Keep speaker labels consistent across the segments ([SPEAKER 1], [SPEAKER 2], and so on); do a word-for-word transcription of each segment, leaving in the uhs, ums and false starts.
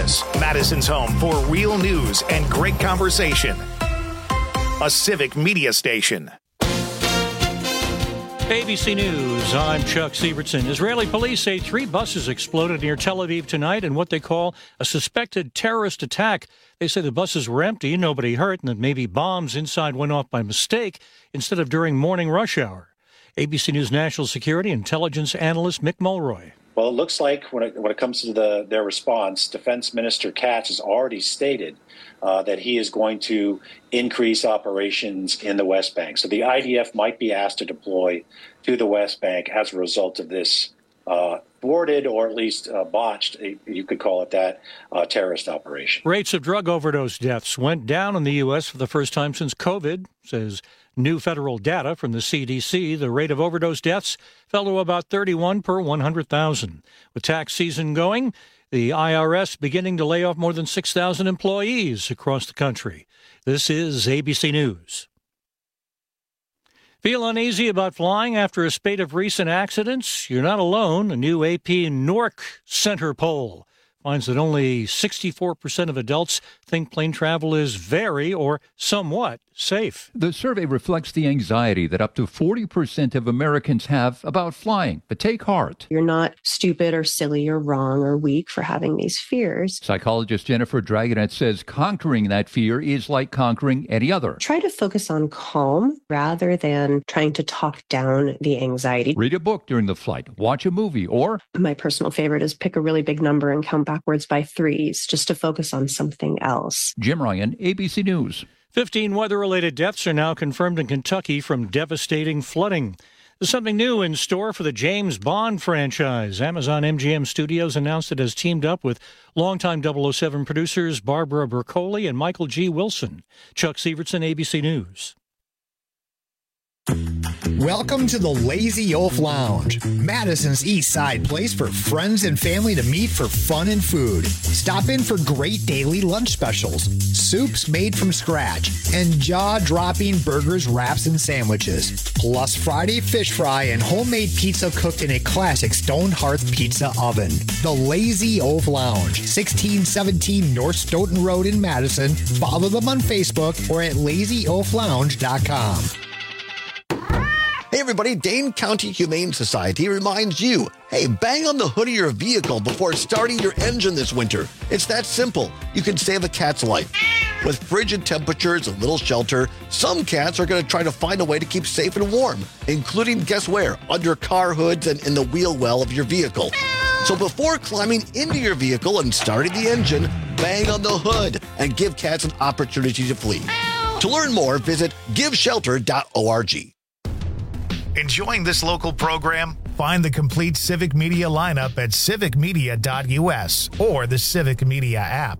[SPEAKER 1] Portis, Madison's home for real news and great conversation. A Civic Media station.
[SPEAKER 2] A B C News, I'm Chuck Sievertson. Israeli police say three buses exploded near Tel Aviv tonight in what they call a suspected terrorist attack. They say the buses were empty, nobody hurt, and that maybe bombs inside went off by mistake instead of during morning rush hour. A B C News national security intelligence analyst Mick Mulroy.
[SPEAKER 3] Well, it looks like when it, when it comes to the, their response, Defense Minister Katz has already stated uh, that he is going to increase operations in the West Bank. So the I D F might be asked to deploy to the West Bank as a result of this uh, thwarted or at least uh, botched, you could call it that, uh, terrorist operation.
[SPEAKER 2] Rates of drug overdose deaths went down in the U S for the first time since COVID, says new federal data from the C D C. The rate of overdose deaths fell to about thirty-one per one hundred thousand. With tax season going, the I R S beginning to lay off more than six thousand employees across the country. This is A B C News. Feel uneasy about flying after a spate of recent accidents? You're not alone. A new A P N O R C Center poll finds that only sixty-four percent of adults think plane travel is very or somewhat safe.
[SPEAKER 4] The survey reflects the anxiety that up to forty percent of Americans have about flying. But take heart.
[SPEAKER 5] You're not stupid or silly or wrong or weak for having these fears.
[SPEAKER 4] Psychologist Jennifer Dragonet says conquering that fear is like conquering any other.
[SPEAKER 5] Try to focus on calm rather than trying to talk down the anxiety.
[SPEAKER 4] Read a book during the flight, watch a movie, or...
[SPEAKER 5] My personal favorite is pick a really big number and count backwards by threes just to focus on something else.
[SPEAKER 4] Jim Ryan, A B C News.
[SPEAKER 2] fifteen weather-related deaths are now confirmed in Kentucky from devastating flooding. There's something new in store for the James Bond franchise. Amazon M G M Studios announced it has teamed up with longtime double oh seven producers Barbara Bercoli and Michael G. Wilson. Chuck Sievertson, A B C News.
[SPEAKER 6] Welcome to the Lazy Oaf Lounge, Madison's East Side place for friends and family to meet for fun and food. Stop in for great daily lunch specials, soups made from scratch, and jaw-dropping burgers, wraps, and sandwiches. Plus Friday fish fry and homemade pizza cooked in a classic stone hearth pizza oven. The Lazy Oaf Lounge, sixteen seventeen North Stoughton Road in Madison. Follow them on Facebook or at lazy oaf lounge dot com.
[SPEAKER 7] Hey everybody, Dane County Humane Society reminds you, hey, bang on the hood of your vehicle before starting your engine this winter. It's that simple. You can save a cat's life. With frigid temperatures and little shelter, some cats are going to try to find a way to keep safe and warm, including, guess where, under car hoods and in the wheel well of your vehicle. So before climbing into your vehicle and starting the engine, bang on the hood and give cats an opportunity to flee. To learn more, visit give shelter dot org.
[SPEAKER 1] Enjoying this local program? Find the complete Civic Media lineup at civic media dot u s or the Civic Media app.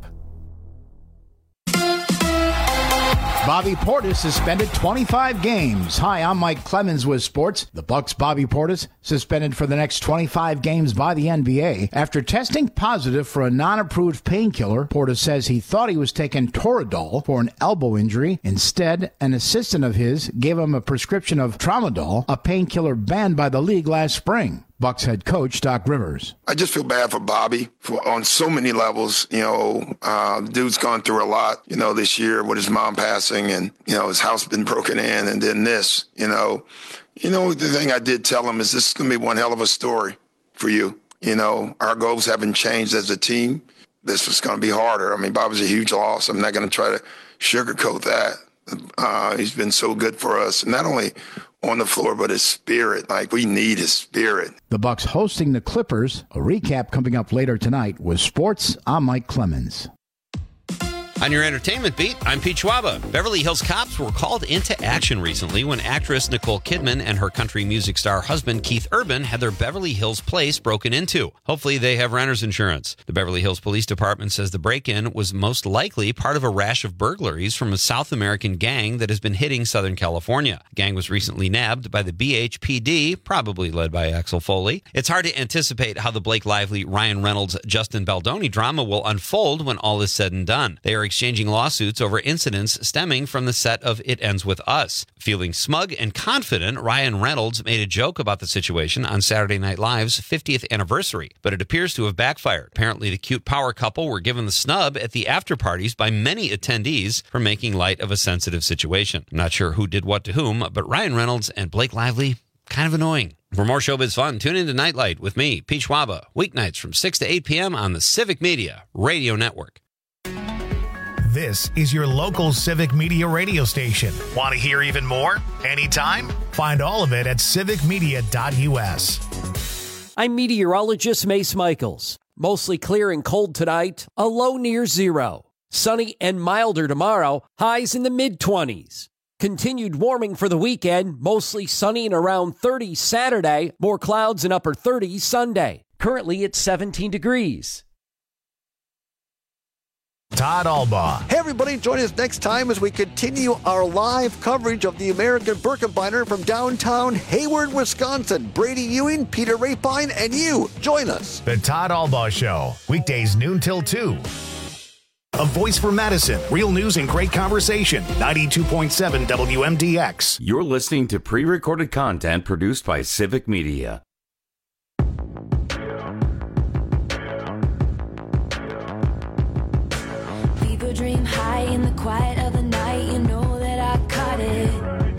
[SPEAKER 8] Bobby Portis suspended twenty-five games. Hi, I'm Mike Clemens with sports. The Bucks' Bobby Portis suspended for the next twenty-five games by the N B A after testing positive for a non-approved painkiller. Portis says he thought he was taking Toradol for an elbow injury. Instead, an assistant of his gave him a prescription of Tramadol, a painkiller banned by the league last spring. Bucks head coach Doc Rivers.
[SPEAKER 9] I just feel bad for Bobby for, on so many levels. You know, uh, the dude's gone through a lot, you know, this year with his mom passing and, you know, his house been broken in and then this, you know. You know, the thing I did tell him is this is going to be one hell of a story for you. You know, our goals haven't changed as a team. This was going to be harder. I mean, Bobby's a huge loss. I'm not going to try to sugarcoat that. Uh, he's been so good for us, not only on the floor, but his spirit. Like, we need his spirit.
[SPEAKER 8] The Bucks hosting the Clippers. A recap coming up later tonight with sports. I'm Mike Clemens.
[SPEAKER 10] On your entertainment beat, I'm Pete Schwaba. Beverly Hills cops were called into action recently when actress Nicole Kidman and her country music star husband Keith Urban had their Beverly Hills place broken into. Hopefully they have renter's insurance. The Beverly Hills Police Department says the break-in was most likely part of a rash of burglaries from a South American gang that has been hitting Southern California. The gang was recently nabbed by the B H P D, probably led by Axel Foley. It's hard to anticipate how the Blake Lively, Ryan Reynolds, Justin Baldoni drama will unfold when all is said and done. They are exchanging lawsuits over incidents stemming from the set of It Ends With Us. Feeling smug and confident, Ryan Reynolds made a joke about the situation on Saturday Night Live's fiftieth anniversary, but it appears to have backfired. Apparently, the cute power couple were given the snub at the after parties by many attendees for making light of a sensitive situation. I'm not sure who did what to whom, but Ryan Reynolds and Blake Lively, kind of annoying. For more showbiz fun, tune into Nightlight with me, Pete Schwaba, weeknights from six to eight p.m. on the Civic Media Radio Network.
[SPEAKER 1] This is your local Civic Media radio station. Want to hear even more? Anytime? Find all of it at civic media dot u s.
[SPEAKER 11] I'm meteorologist Mace Michaels. Mostly clear and cold tonight, a low near zero. Sunny and milder tomorrow, highs in the mid-twenties. Continued warming for the weekend, mostly sunny and around thirty Saturday, more clouds and upper thirties Sunday. Currently it's seventeen degrees.
[SPEAKER 1] Todd Albaugh.
[SPEAKER 7] Hey, everybody, join us next time as we continue our live coverage of the American Birkebeiner from downtown Hayward, Wisconsin. Brady Ewing, Peter Rapine, and you. Join us.
[SPEAKER 1] The Todd Albaugh Show, weekdays noon till two. A voice for Madison. Real news and great conversation. ninety-two point seven W M D X.
[SPEAKER 12] You're listening to pre-recorded content produced by Civic Media.
[SPEAKER 13] People dream high in the quiet of the night. You know that I caught it.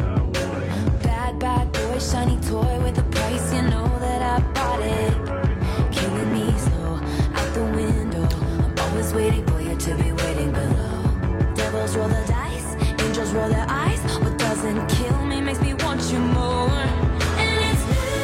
[SPEAKER 13] Bad, bad boy, shiny toy with a price. You know that I bought it. Killing me slow, out the window. I'm always waiting for you to be waiting below. Devils roll the dice, angels roll their eyes. What doesn't kill me makes me want you more. And it's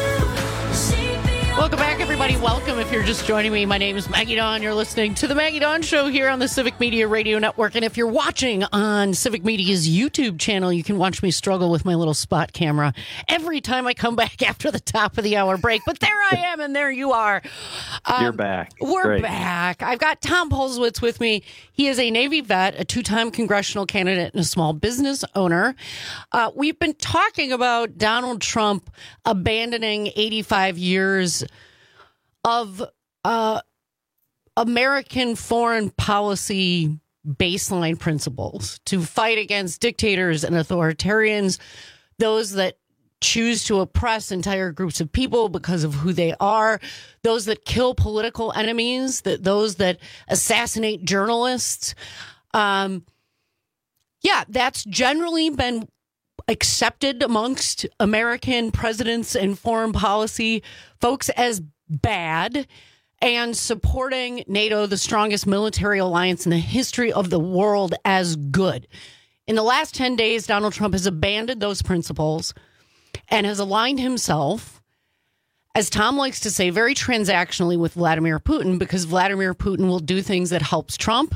[SPEAKER 13] new, shaping your
[SPEAKER 14] Welcome back, everybody. Welcome. If you're just joining me, my name is Maggie Dawn. You're listening to the Maggie Dawn Show here on the Civic Media Radio Network. And if you're watching on Civic Media's YouTube channel, you can watch me struggle with my little spot camera every time I come back after the top of the hour break. But there I am, and there you are. Um,
[SPEAKER 15] You're back.
[SPEAKER 14] We're
[SPEAKER 15] Great.
[SPEAKER 14] back. I've got Tom Polzwitz with me. He is a Navy vet, a two-time congressional candidate, and a small business owner. Uh, we've been talking about Donald Trump abandoning eighty-five years of uh, American foreign policy baseline principles to fight against dictators and authoritarians, those that choose to oppress entire groups of people because of who they are, those that kill political enemies, that those that assassinate journalists. Um, yeah, that's generally been accepted amongst American presidents and foreign policy folks as bad, and supporting NATO, the strongest military alliance in the history of the world, as good. In the last ten days, Donald Trump has abandoned those principles and has aligned himself, as Tom likes to say, very transactionally with Vladimir Putin, because Vladimir Putin will do things that helps Trump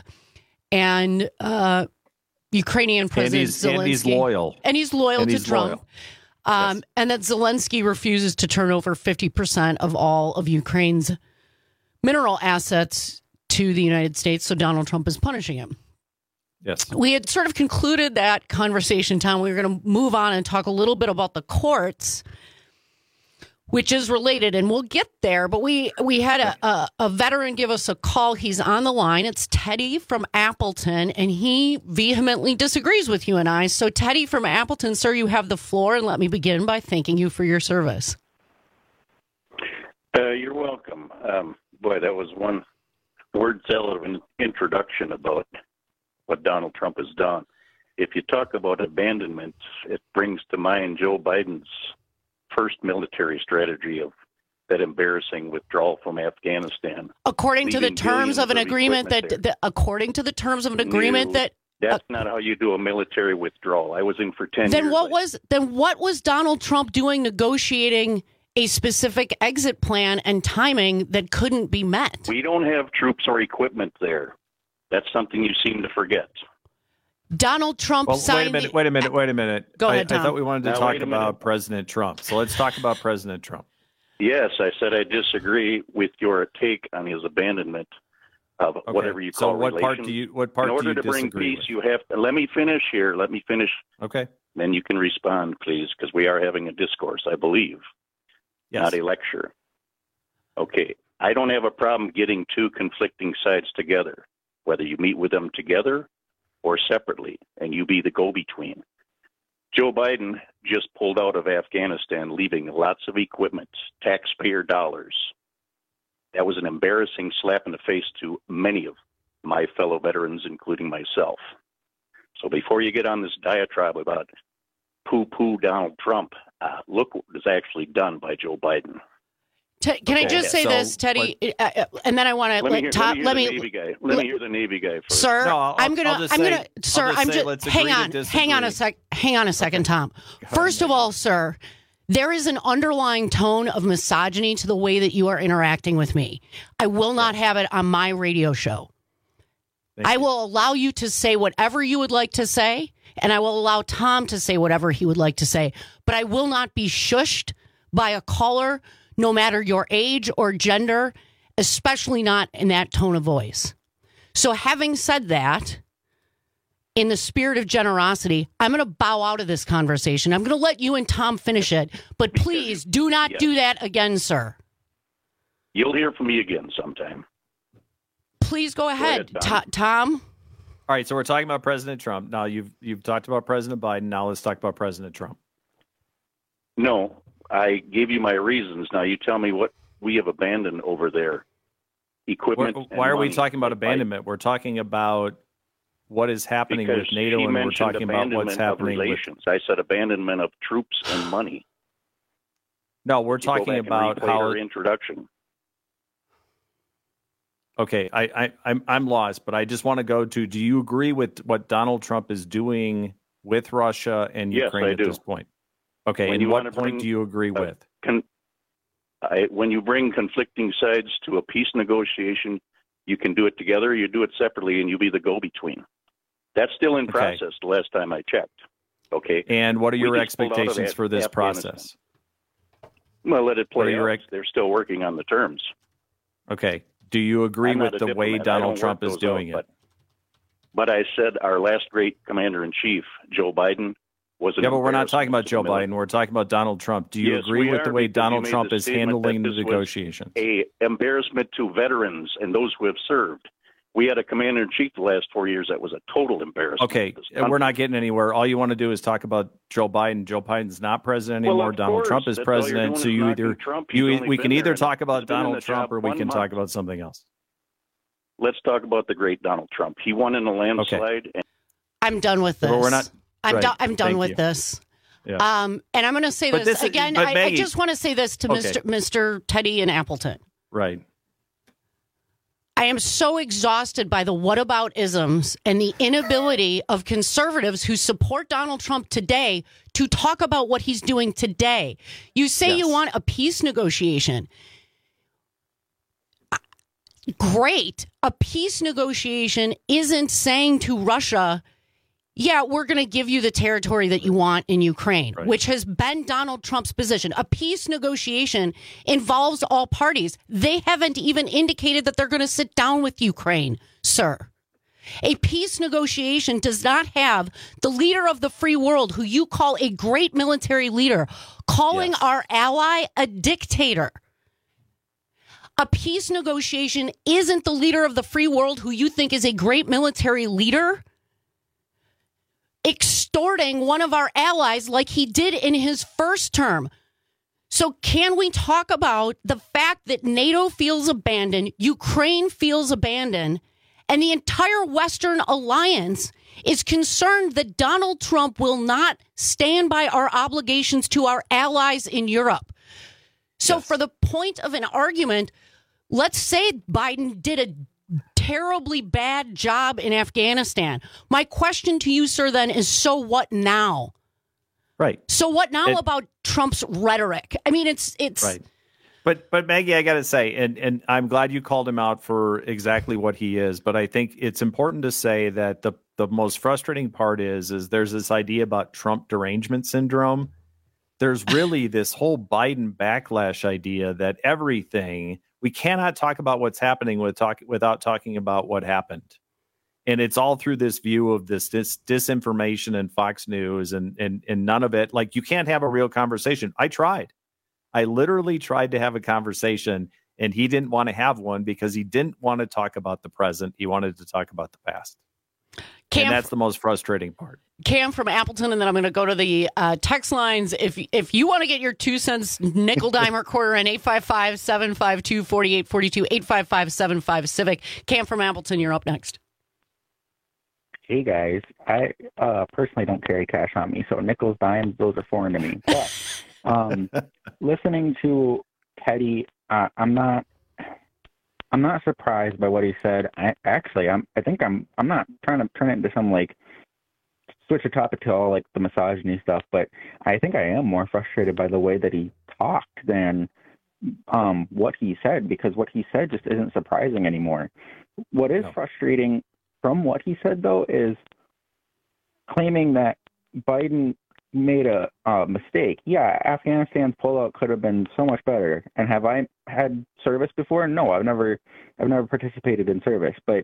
[SPEAKER 14] and uh, Ukrainian President
[SPEAKER 15] and he's,
[SPEAKER 14] Zelensky.
[SPEAKER 15] And he's loyal.
[SPEAKER 14] And he's loyal
[SPEAKER 15] and
[SPEAKER 14] to
[SPEAKER 15] he's
[SPEAKER 14] Trump.
[SPEAKER 15] Loyal.
[SPEAKER 14] Um,
[SPEAKER 15] yes.
[SPEAKER 14] And that Zelensky refuses to turn over fifty percent of all of Ukraine's mineral assets to the United States, so Donald Trump is punishing him.
[SPEAKER 15] Yes.
[SPEAKER 14] We had sort of concluded that conversation, Tom. We were going to move on and talk a little bit about the courts, which is related, and we'll get there. But we we had a, a, a veteran give us a call. He's on the line. It's Teddy from Appleton, and he vehemently disagrees with you and I. So, Teddy from Appleton, sir, you have the floor, and let me begin by thanking you for your service.
[SPEAKER 16] Uh, you're welcome. Um, boy, that was one word salad of an introduction about what Donald Trump has done. If you talk about abandonment, it brings to mind Joe Biden's first military strategy of that embarrassing withdrawal from Afghanistan.
[SPEAKER 14] According to the terms of an
[SPEAKER 16] of
[SPEAKER 14] agreement that, that, according to the terms of an agreement
[SPEAKER 16] no,
[SPEAKER 14] that,
[SPEAKER 16] that's
[SPEAKER 14] uh,
[SPEAKER 16] not how you do a military withdrawal. I was in for ten
[SPEAKER 14] then
[SPEAKER 16] years.
[SPEAKER 14] what was then what was Donald Trump doing negotiating a specific exit plan and timing that couldn't be met?
[SPEAKER 16] We don't have troops or equipment there. That's something you seem to forget.
[SPEAKER 14] Donald Trump
[SPEAKER 15] well,
[SPEAKER 14] signed.
[SPEAKER 15] Wait a minute. Wait a minute. Wait a minute.
[SPEAKER 14] Go
[SPEAKER 15] I,
[SPEAKER 14] ahead, Tom.
[SPEAKER 15] I thought we wanted to
[SPEAKER 16] Now,
[SPEAKER 15] talk
[SPEAKER 16] wait a
[SPEAKER 15] about
[SPEAKER 16] minute.
[SPEAKER 15] President Trump. So let's talk about President Trump.
[SPEAKER 16] Yes, I said I disagree with your take on his abandonment of
[SPEAKER 15] Okay.
[SPEAKER 16] whatever you
[SPEAKER 15] So
[SPEAKER 16] call
[SPEAKER 15] what part
[SPEAKER 16] relations.
[SPEAKER 15] do you? What part
[SPEAKER 16] In order
[SPEAKER 15] do you
[SPEAKER 16] to bring
[SPEAKER 15] disagree
[SPEAKER 16] peace,
[SPEAKER 15] with?
[SPEAKER 16] you have to. Let me finish here. Let me finish.
[SPEAKER 15] Okay.
[SPEAKER 16] Then you can respond, please, because we are having a discourse, I believe,
[SPEAKER 15] Yes.
[SPEAKER 16] not a lecture. Okay. I don't have a problem getting two conflicting sides together, whether you meet with them together or separately, and you be the go-between. Joe Biden just pulled out of Afghanistan, leaving lots of equipment, taxpayer dollars. That was an embarrassing slap in the face to many of my fellow veterans, including myself. So before you get on this diatribe about poo-poo Donald Trump, uh, look what was actually done by Joe Biden.
[SPEAKER 14] Te- can
[SPEAKER 16] Okay,
[SPEAKER 14] I just say
[SPEAKER 16] so
[SPEAKER 14] this, Teddy? Uh, uh, and then I want to
[SPEAKER 16] Let me
[SPEAKER 14] let
[SPEAKER 16] hear,
[SPEAKER 14] Tom.
[SPEAKER 16] let me
[SPEAKER 14] Let
[SPEAKER 16] hear
[SPEAKER 14] me,
[SPEAKER 16] the Navy guy. Let me hear the Navy guy first.
[SPEAKER 14] sir.
[SPEAKER 15] No, I'll-
[SPEAKER 14] I'm gonna.
[SPEAKER 15] I'll just
[SPEAKER 14] I'm
[SPEAKER 15] say-
[SPEAKER 14] gonna. Sir,
[SPEAKER 15] I'll just
[SPEAKER 14] I'm
[SPEAKER 15] say
[SPEAKER 14] just.
[SPEAKER 15] let's
[SPEAKER 14] Hang
[SPEAKER 15] agree to
[SPEAKER 14] on. Hang on a
[SPEAKER 15] disagree.
[SPEAKER 14] sec. Hang on a second, Tom. First of all, sir, there is an underlying tone of misogyny to the way that you are interacting with me. I will not have it on my radio show.
[SPEAKER 15] Thank
[SPEAKER 14] I
[SPEAKER 15] you.
[SPEAKER 14] will allow you to say whatever you would like to say, and I will allow Tom to say whatever he would like to say. But I will not be shushed by a caller, no matter your age or gender, especially not in that tone of voice. So having said that, in the spirit of generosity, I'm going to bow out of this conversation. I'm going to let you and Tom finish it, but please do not
[SPEAKER 16] Yes.
[SPEAKER 14] do that again, sir.
[SPEAKER 16] You'll hear from me again sometime.
[SPEAKER 14] Please go ahead,
[SPEAKER 16] ahead, Tom.
[SPEAKER 14] To- Tom.
[SPEAKER 15] All right, so we're talking about President Trump. Now you've you've talked about President Biden. Now let's talk about President Trump.
[SPEAKER 16] No, I gave you my reasons. Now you tell me what we have abandoned over there. Equipment.
[SPEAKER 15] Why,
[SPEAKER 16] and
[SPEAKER 15] why are we
[SPEAKER 16] money.
[SPEAKER 15] talking about
[SPEAKER 16] Like,
[SPEAKER 15] abandonment? We're talking about what is happening
[SPEAKER 16] Because
[SPEAKER 15] with NATO,
[SPEAKER 16] she
[SPEAKER 15] and we're
[SPEAKER 16] mentioned
[SPEAKER 15] talking about what's
[SPEAKER 16] abandonment of
[SPEAKER 15] happening with.
[SPEAKER 16] relations. I said abandonment of troops and money.
[SPEAKER 15] No, we're
[SPEAKER 16] You go
[SPEAKER 15] talking
[SPEAKER 16] back and
[SPEAKER 15] about
[SPEAKER 16] replay
[SPEAKER 15] how.
[SPEAKER 16] her introduction.
[SPEAKER 15] Okay, I, I, I'm I'm lost, but I just want to go to. Do you agree with what Donald Trump is doing with Russia and
[SPEAKER 16] Yes,
[SPEAKER 15] Ukraine
[SPEAKER 16] I
[SPEAKER 15] at
[SPEAKER 16] do.
[SPEAKER 15] this point? Okay,
[SPEAKER 16] When
[SPEAKER 15] and
[SPEAKER 16] you
[SPEAKER 15] what
[SPEAKER 16] wanna
[SPEAKER 15] point
[SPEAKER 16] bring-
[SPEAKER 15] do you agree
[SPEAKER 16] uh,
[SPEAKER 15] with?
[SPEAKER 16] Con- I, when you bring conflicting sides to a peace negotiation, you can do it together, you do it separately, and you be the go-between. That's still in
[SPEAKER 15] Okay.
[SPEAKER 16] process. The last time I checked. Okay.
[SPEAKER 15] And what are
[SPEAKER 16] We
[SPEAKER 15] your
[SPEAKER 16] just pulled out of
[SPEAKER 15] expectations
[SPEAKER 16] Af-
[SPEAKER 15] for this
[SPEAKER 16] Afghanistan.
[SPEAKER 15] process?
[SPEAKER 16] Well, let it
[SPEAKER 15] What are
[SPEAKER 16] play
[SPEAKER 15] your
[SPEAKER 16] out.
[SPEAKER 15] ex-
[SPEAKER 16] They're still working on the terms.
[SPEAKER 15] Okay, do you agree
[SPEAKER 16] I'm
[SPEAKER 15] with
[SPEAKER 16] not a
[SPEAKER 15] the way
[SPEAKER 16] diplomat. I
[SPEAKER 15] Donald
[SPEAKER 16] don't
[SPEAKER 15] Trump
[SPEAKER 16] work
[SPEAKER 15] is
[SPEAKER 16] those
[SPEAKER 15] doing
[SPEAKER 16] out,
[SPEAKER 15] it?
[SPEAKER 16] But, but I said our last great commander-in-chief, Joe Biden, was an
[SPEAKER 15] Yeah, but we're not talking
[SPEAKER 16] embarrassment
[SPEAKER 15] about
[SPEAKER 16] to
[SPEAKER 15] Joe
[SPEAKER 16] the military.
[SPEAKER 15] Biden. We're talking about Donald Trump. Do you
[SPEAKER 16] Yes,
[SPEAKER 15] agree
[SPEAKER 16] we
[SPEAKER 15] with
[SPEAKER 16] are,
[SPEAKER 15] the way
[SPEAKER 16] because you
[SPEAKER 15] Donald
[SPEAKER 16] made
[SPEAKER 15] Trump
[SPEAKER 16] the
[SPEAKER 15] is
[SPEAKER 16] statement
[SPEAKER 15] handling
[SPEAKER 16] that
[SPEAKER 15] the
[SPEAKER 16] this was
[SPEAKER 15] negotiations?
[SPEAKER 16] A embarrassment to veterans and those who have served. We had a commander in chief the last four years that was a total embarrassment.
[SPEAKER 15] Okay,
[SPEAKER 16] to this
[SPEAKER 15] we're
[SPEAKER 16] country.
[SPEAKER 15] not getting anywhere. All you want to do is talk about Joe Biden. Joe Biden's not president
[SPEAKER 16] Well,
[SPEAKER 15] anymore.
[SPEAKER 16] of
[SPEAKER 15] Donald
[SPEAKER 16] course.
[SPEAKER 15] Trump is
[SPEAKER 16] That's all you're
[SPEAKER 15] president.
[SPEAKER 16] doing
[SPEAKER 15] So
[SPEAKER 16] is
[SPEAKER 15] you
[SPEAKER 16] knocking
[SPEAKER 15] either
[SPEAKER 16] Trump. He's
[SPEAKER 15] you
[SPEAKER 16] only
[SPEAKER 15] we
[SPEAKER 16] been
[SPEAKER 15] can either
[SPEAKER 16] there.
[SPEAKER 15] talk about
[SPEAKER 16] He's been in
[SPEAKER 15] Donald
[SPEAKER 16] the
[SPEAKER 15] Trump
[SPEAKER 16] job
[SPEAKER 15] or we
[SPEAKER 16] one
[SPEAKER 15] can talk
[SPEAKER 16] month.
[SPEAKER 15] about something else.
[SPEAKER 16] Let's talk about the great Donald Trump. He won in a landslide. And
[SPEAKER 14] I'm done with this.
[SPEAKER 15] But we're not-
[SPEAKER 14] I'm,
[SPEAKER 15] right.
[SPEAKER 14] done. I'm done
[SPEAKER 15] Thank
[SPEAKER 14] with
[SPEAKER 15] you.
[SPEAKER 14] this.
[SPEAKER 15] Yeah.
[SPEAKER 14] Um, and I'm going to say
[SPEAKER 15] But
[SPEAKER 14] this,
[SPEAKER 15] this is-
[SPEAKER 14] again.
[SPEAKER 15] but
[SPEAKER 14] I, I
[SPEAKER 15] Maggie-
[SPEAKER 14] just want to say this to
[SPEAKER 15] Okay.
[SPEAKER 14] Mister Mister Teddy in Appleton.
[SPEAKER 15] Right.
[SPEAKER 14] I am so exhausted by the whataboutisms and the inability of conservatives who support Donald Trump today to talk about what he's doing today. You say you
[SPEAKER 17] Yes.
[SPEAKER 14] want a peace negotiation. Great. A peace negotiation isn't saying to Russia, yeah, we're going to give you the territory that you want in Ukraine, which has been Donald Trump's position. A peace negotiation involves all parties. They haven't even indicated that they're going to sit down with Ukraine, sir. A peace negotiation does not have the leader of the free world, who you call a great military leader, calling our ally a dictator. A peace negotiation isn't the leader of the free world, who you think is a great military leader, extorting one of our allies like he did in his first term. So can we talk about the fact that NATO feels abandoned, Ukraine feels abandoned, and the entire Western alliance is concerned that Donald Trump will not stand by our obligations to our allies in Europe? So yes. For the point of an argument, let's say Biden did a terribly bad job in Afghanistan. My question to you, sir, then is, so what now?
[SPEAKER 15] Right.
[SPEAKER 14] So what now
[SPEAKER 15] It-
[SPEAKER 14] about Trump's rhetoric? I mean, it's it's
[SPEAKER 15] Right. But but Maggie, I got to say, and and I'm glad you called him out for exactly what he is. But I think it's important to say that the the most frustrating part is is there's this idea about Trump derangement syndrome. There's really this whole Biden backlash idea that everything, we cannot talk about what's happening with talk, without talking about what happened. And it's all through this view of this, this disinformation and Fox News and, and, and none of it. Like, you can't have a real conversation. I tried. I literally tried to have a conversation, and he didn't want to have one because he didn't want to talk about the present. He wanted to talk about the past.
[SPEAKER 14] Cam,
[SPEAKER 15] and that's the most frustrating part.
[SPEAKER 14] Cam from Appleton, and then I'm going to go to the uh, text lines. If if you want to get your two cents nickel, dime, or quarter in, eight five five, seven five two, four eight four two, eight five five, seven five, Civic. Cam from Appleton, you're up next.
[SPEAKER 17] Hey, guys. I uh, personally don't carry cash on me, so nickels, dimes, those are foreign to me. But um, listening to Teddy, uh, I'm not I'm not surprised by what he said. I, actually, I'm, I think I'm I'm not trying to turn it into some, like, switch the topic to all like the misogyny stuff, but I think I am more frustrated by the way that he talked than um, what he said, because what he said just isn't surprising anymore. What is no. frustrating from what he said, though, is claiming that Biden made a uh, mistake. Yeah, Afghanistan's pullout could have been so much better. And have I had service before? No, I've never, I've never participated in service, but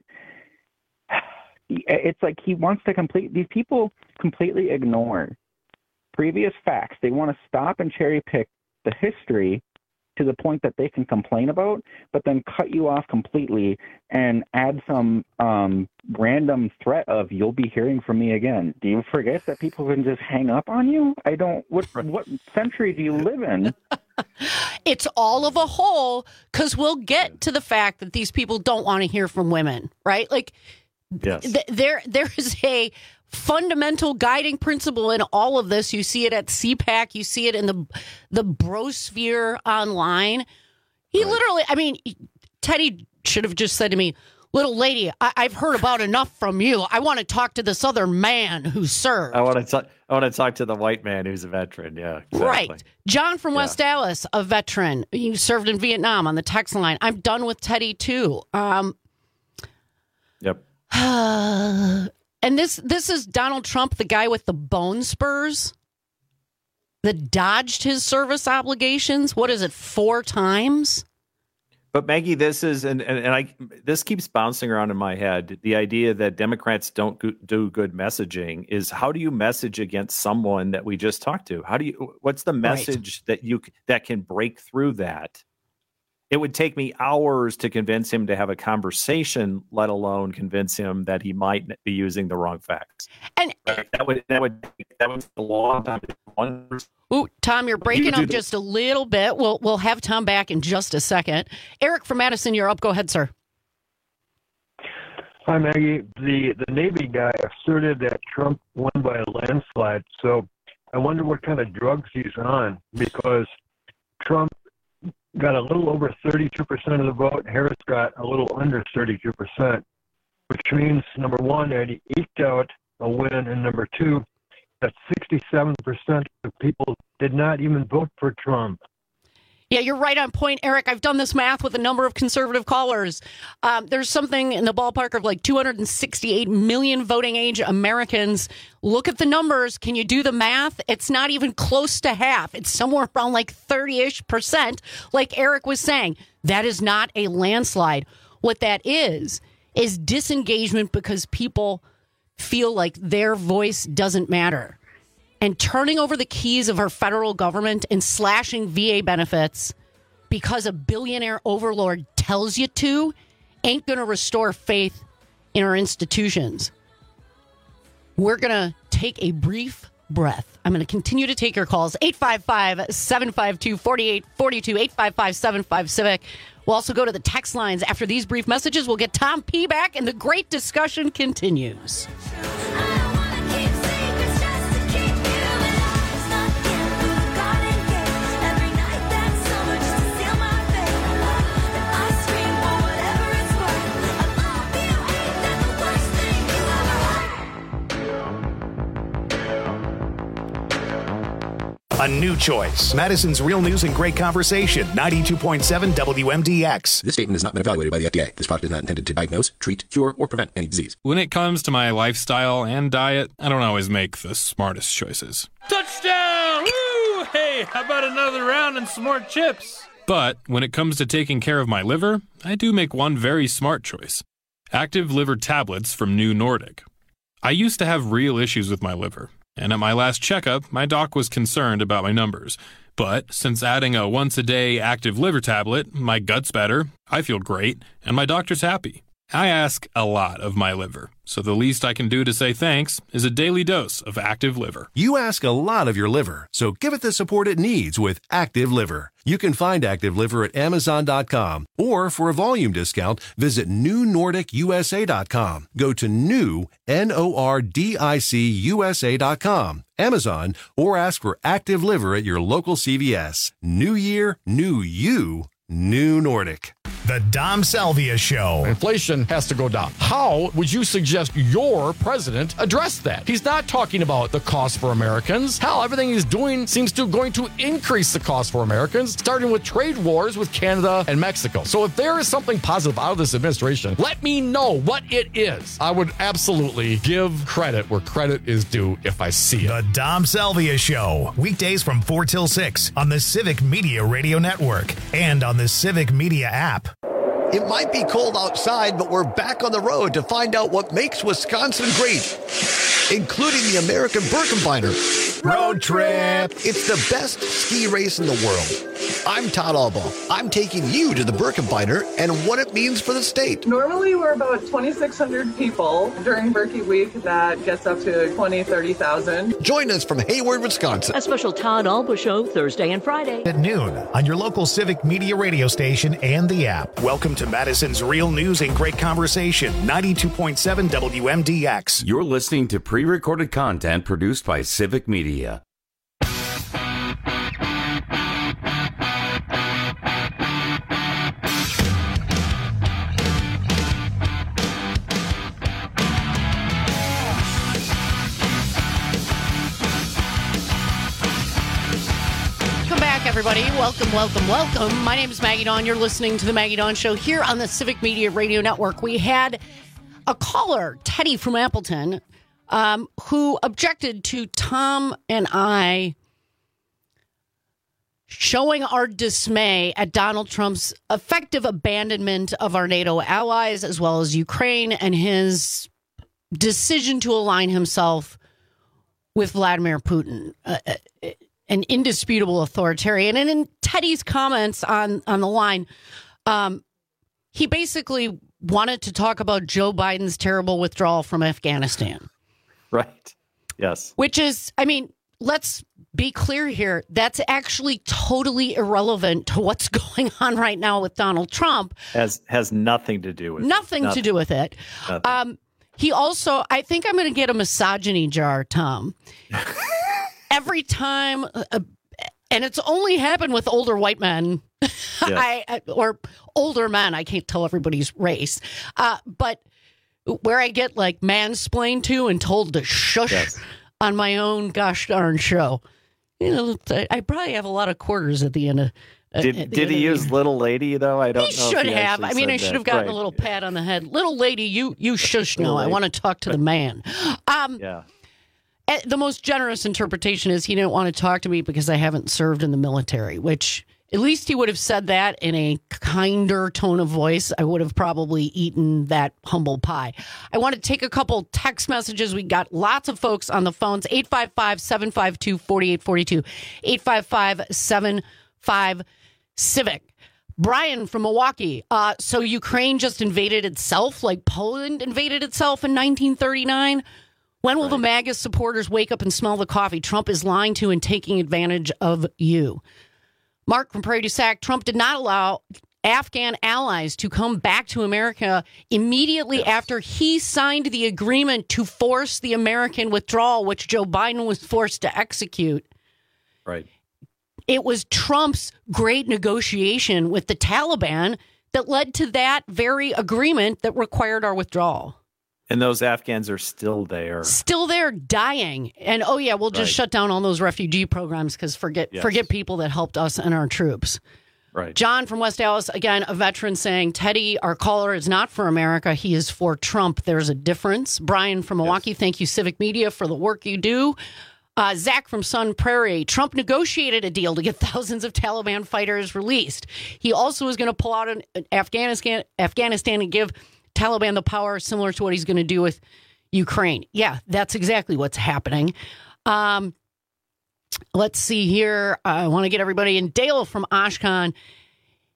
[SPEAKER 17] it's like he wants to complete, these people completely ignore previous facts. They want to stop and cherry pick the history to the point that they can complain about, but then cut you off completely and add some um, random threat of you'll be hearing from me again. Do you forget that people can just hang up on you? I don't, what, what century do you live in?
[SPEAKER 14] It's all of a whole, because we'll get to the fact that these people don't want to hear from women, right? Like, Yes. Th- there, there is a fundamental guiding principle in all of this. You see it at C PAC. You see it in the the brosphere online. He right. literally, I mean, Teddy should have just said to me, "Little lady, I- I've heard about enough from you. I want to talk to this other man who served.
[SPEAKER 15] I want to talk. I want to talk to the white man who's a veteran." Yeah, exactly.
[SPEAKER 14] Right. John from yeah. West Dallas, a veteran. He served in Vietnam on the text line. I'm done with Teddy too. Um,
[SPEAKER 15] yep.
[SPEAKER 14] And this this is Donald Trump, the guy with the bone spurs that dodged his service obligations. What is it, four times?
[SPEAKER 15] But Maggie, this is and, and, and I this keeps bouncing around in my head. The idea that Democrats don't go, do good messaging is, how do you message against someone that we just talked to? How do you? What's the message right. that you that can break through that? It would take me hours to convince him to have a conversation, let alone convince him that he might be using the wrong facts.
[SPEAKER 14] And
[SPEAKER 15] right? that would that would that would take a long time.
[SPEAKER 14] Ooh, Tom, you're breaking up just a little bit. We'll we'll have Tom back in just a second. Eric from Madison, you're up. Go ahead, sir.
[SPEAKER 18] Hi, Maggie. The the Navy guy asserted that Trump won by a landslide. So I wonder what kind of drugs he's on, because Trump got a little over thirty-two percent of the vote. Harris got a little under thirty-two percent, which means, number one, that he eked out a win, and number two, that sixty-seven percent of people did not even vote for Trump.
[SPEAKER 14] Yeah, you're right on point, Eric. I've done this math with a number of conservative callers. Um, there's something in the ballpark of like two hundred sixty-eight million voting age Americans. Look at the numbers. Can you do the math? It's not even close to half. It's somewhere around like thirty-ish percent. Like Eric was saying, that is not a landslide. What that is, is disengagement because people feel like their voice doesn't matter. And turning over the keys of our federal government and slashing V A benefits because a billionaire overlord tells you to ain't going to restore faith in our institutions. We're going to take a brief breath. I'm going to continue to take your calls. eight five five, seven five two, four eight four two, eight five five, seven five, Civic. We'll also go to the text lines. After these brief messages, we'll get Tom P. back, and the great discussion continues.
[SPEAKER 1] A new choice. Madison's Real News and Great Conversation. ninety-two point seven W M D X.
[SPEAKER 19] This statement has not been evaluated by the F D A. This product is not intended to diagnose, treat, cure, or prevent any disease.
[SPEAKER 20] When it comes to my lifestyle and diet, I don't always make the smartest choices.
[SPEAKER 21] Touchdown! Woo! Hey, how about another round and some more chips?
[SPEAKER 20] But when it comes to taking care of my liver, I do make one very smart choice. Active Liver Tablets from New Nordic. I used to have real issues with my liver. And at my last checkup, my doc was concerned about my numbers. But since adding a once-a-day active liver tablet, my gut's better, I feel great, and my doctor's happy. I ask a lot of my liver, so the least I can do to say thanks is a daily dose of Active Liver.
[SPEAKER 3] You ask a lot of your liver, so give it the support it needs with Active Liver. You can find Active Liver at Amazon dot com, or for a volume discount, visit New Nordic U S A dot com. Go to new, N O R D I C U S A dot com, Amazon, or ask for Active Liver at your local C V S. New year, new you, New Nordic.
[SPEAKER 1] The Dom Salvia Show.
[SPEAKER 22] Inflation has to go down. How would you suggest your president address that? He's not talking about the cost for Americans. Hell, everything he's doing seems to going to increase the cost for Americans, starting with trade wars with Canada and Mexico. So if there is something positive out of this administration, let me know what it is. I would absolutely give credit where credit is due if I see it.
[SPEAKER 1] The Dom Salvia Show. Weekdays from four till six on the Civic Media Radio Network and on the Civic Media app.
[SPEAKER 7] It might be cold outside, but we're back on the road to find out what makes Wisconsin great, including the American Birkebeiner
[SPEAKER 1] Road Trip.
[SPEAKER 7] It's the best ski race in the world. I'm Todd Albaugh. I'm taking you to the Birkebeiner and what it means for the state.
[SPEAKER 23] Normally, we're about twenty-six hundred people. During Birkie Week, that gets up to twenty, thirty thousand.
[SPEAKER 7] Join us from Hayward, Wisconsin.
[SPEAKER 24] A special Todd Albaugh show Thursday and Friday
[SPEAKER 1] at noon on your local Civic Media radio station and the app. Welcome to Madison's Real News and Great Conversation, ninety-two point seven W M D X.
[SPEAKER 12] You're listening to pre-recorded content produced by Civic Media.
[SPEAKER 14] Everybody, welcome, welcome, welcome. My name is Maggie Dawn. You're listening to the Maggie Dawn Show here on the Civic Media Radio Network. We had a caller, Teddy from Appleton, um, who objected to Tom and I showing our dismay at Donald Trump's effective abandonment of our NATO allies, as well as Ukraine, and his decision to align himself with Vladimir Putin. Uh, an indisputable authoritarian. And in Teddy's comments on, on the line, um, he basically wanted to talk about Joe Biden's terrible withdrawal from Afghanistan.
[SPEAKER 15] Right. Yes.
[SPEAKER 14] Which is, I mean, let's be clear here. That's actually totally irrelevant to what's going on right now with Donald Trump.
[SPEAKER 15] Has has nothing to do with
[SPEAKER 14] nothing
[SPEAKER 15] it. Nothing
[SPEAKER 14] to do with it. Um, he also, I think I'm going to get a misogyny jar, Tom. Every time, uh, and it's only happened with older white men, yes. I, or older men. I can't tell everybody's race, uh, but where I get like mansplained to and told to shush yes. on my own gosh darn show. You know, I probably have a lot of quarters at the end of. Uh,
[SPEAKER 15] did did he use little lady though? I don't.
[SPEAKER 14] He
[SPEAKER 15] know
[SPEAKER 14] should
[SPEAKER 15] if he
[SPEAKER 14] have. I mean, I should
[SPEAKER 15] that.
[SPEAKER 14] have gotten
[SPEAKER 15] right.
[SPEAKER 14] a little pat on the head. Little lady, you you shush now. I want to talk to the man. Um,
[SPEAKER 15] yeah.
[SPEAKER 14] The most generous interpretation is he didn't want to talk to me because I haven't served in the military, which at least he would have said that in a kinder tone of voice. I would have probably eaten that humble pie. I want to take a couple text messages. We got lots of folks on the phones. eight five five, seven five two, four eight four two. eight five five, seven five, CIVIC. Brian from Milwaukee. Uh, so Ukraine just invaded itself like Poland invaded itself in nineteen thirty-nine? When will right. the MAGA supporters wake up and smell the coffee? Trump is lying to and taking advantage of you. Mark from Prairie du Sac. Trump did not allow Afghan allies to come back to America immediately yes. after he signed the agreement to force the American withdrawal, which Joe Biden was forced to execute.
[SPEAKER 15] Right.
[SPEAKER 14] It was Trump's great negotiation with the Taliban that led to that very agreement that required our withdrawal.
[SPEAKER 15] And those Afghans are still there.
[SPEAKER 14] Still there, dying. And, oh, yeah, we'll just right. shut down all those refugee programs because forget yes. forget people that helped us and our troops.
[SPEAKER 15] Right.
[SPEAKER 14] John from West Dallas, again, a veteran saying, Teddy, our caller, is not for America. He is for Trump. There's a difference. Brian from Milwaukee, yes. thank you, Civic Media, for the work you do. Uh, Zach from Sun Prairie, Trump negotiated a deal to get thousands of Taliban fighters released. He also is going to pull out an Afghanistan, Afghanistan and give Taliban the power, similar to what he's going to do with Ukraine. Yeah, that's exactly what's happening. Um, let's see here. I want to get everybody in. Dale from Oshkosh.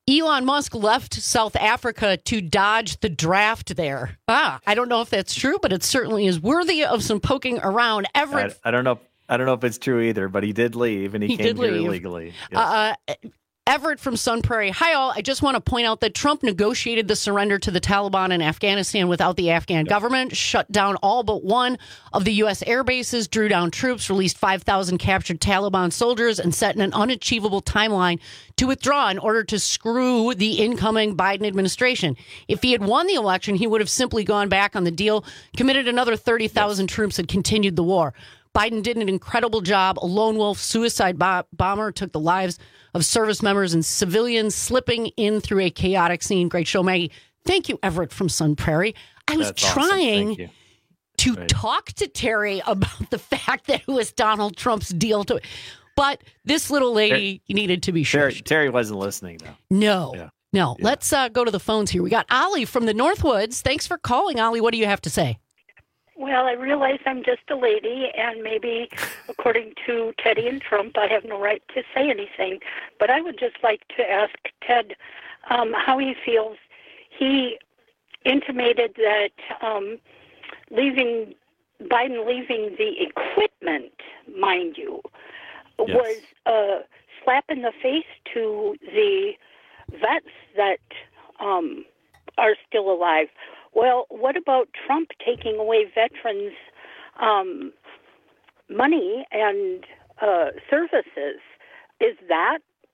[SPEAKER 14] Elon Musk left South Africa to dodge the draft there. Ah, I don't know if that's true, but it certainly is worthy of some poking around. Everett,
[SPEAKER 15] I, I don't know. I don't know if it's true either, but he did leave, and he,
[SPEAKER 14] He
[SPEAKER 15] came
[SPEAKER 14] did
[SPEAKER 15] here
[SPEAKER 14] leave.
[SPEAKER 15] illegally. Yes.
[SPEAKER 14] Uh, Everett from Sun Prairie. Hi, all. I just want to point out that Trump negotiated the surrender to the Taliban in Afghanistan without the Afghan government, shut down all but one of the U S air bases, drew down troops, released five thousand captured Taliban soldiers, and set an unachievable timeline to withdraw in order to screw the incoming Biden administration. If he had won the election, he would have simply gone back on the deal, committed another thirty thousand yes. troops, and continued the war. Biden did an incredible job. A lone wolf suicide bo- bomber took the lives of service members and civilians, slipping in through a chaotic scene. Great show, Maggie. Thank you, Everett from Sun Prairie. I was
[SPEAKER 15] That's
[SPEAKER 14] trying
[SPEAKER 15] awesome.
[SPEAKER 14] to
[SPEAKER 15] Right.
[SPEAKER 14] talk to Terry about the fact that it was Donald Trump's deal to, but this little lady needed to be sure.
[SPEAKER 15] Terry, Terry wasn't listening, though.
[SPEAKER 14] No,
[SPEAKER 15] Yeah.
[SPEAKER 14] no. Let's uh, go to the phones here. We got Ollie from the Northwoods. Thanks for calling, Ollie. What do you have to say?
[SPEAKER 2] Well, I realize I'm just a lady, and maybe, according to Teddy and Trump, I have no right to say anything. But I would just like to ask Ted um, how he feels. He intimated that um, leaving Biden leaving the equipment, mind you,
[SPEAKER 4] Yes.
[SPEAKER 2] was a slap in the face to the vets that um, are still alive. Well, what about Trump taking away veterans' um, money and uh, services? Is that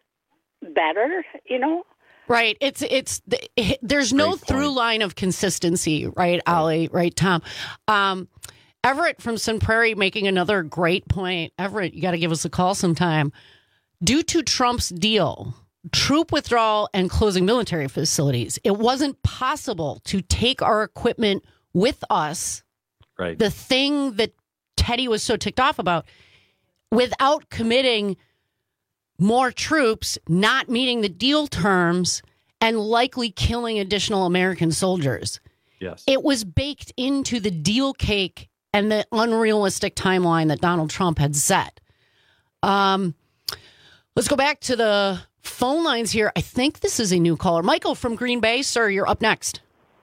[SPEAKER 2] better? You know?
[SPEAKER 14] Right. It's it's there's no through line of consistency, right, Ollie? Right, Tom. Um, Everett from Sun Prairie making another great point. Everett, you got to give us a call sometime. Due to Trump's deal, troop withdrawal and closing military facilities, it wasn't possible to take our equipment with us.
[SPEAKER 15] Right.
[SPEAKER 14] The thing that Teddy was so ticked off about, without committing more troops, not meeting the deal terms, and likely killing additional American soldiers.
[SPEAKER 15] Yes.
[SPEAKER 14] It was baked into the deal cake and the unrealistic timeline that Donald Trump had set. Um, let's go back to the phone lines here. I think this is a new caller. Michael from Green Bay, sir, you're up next.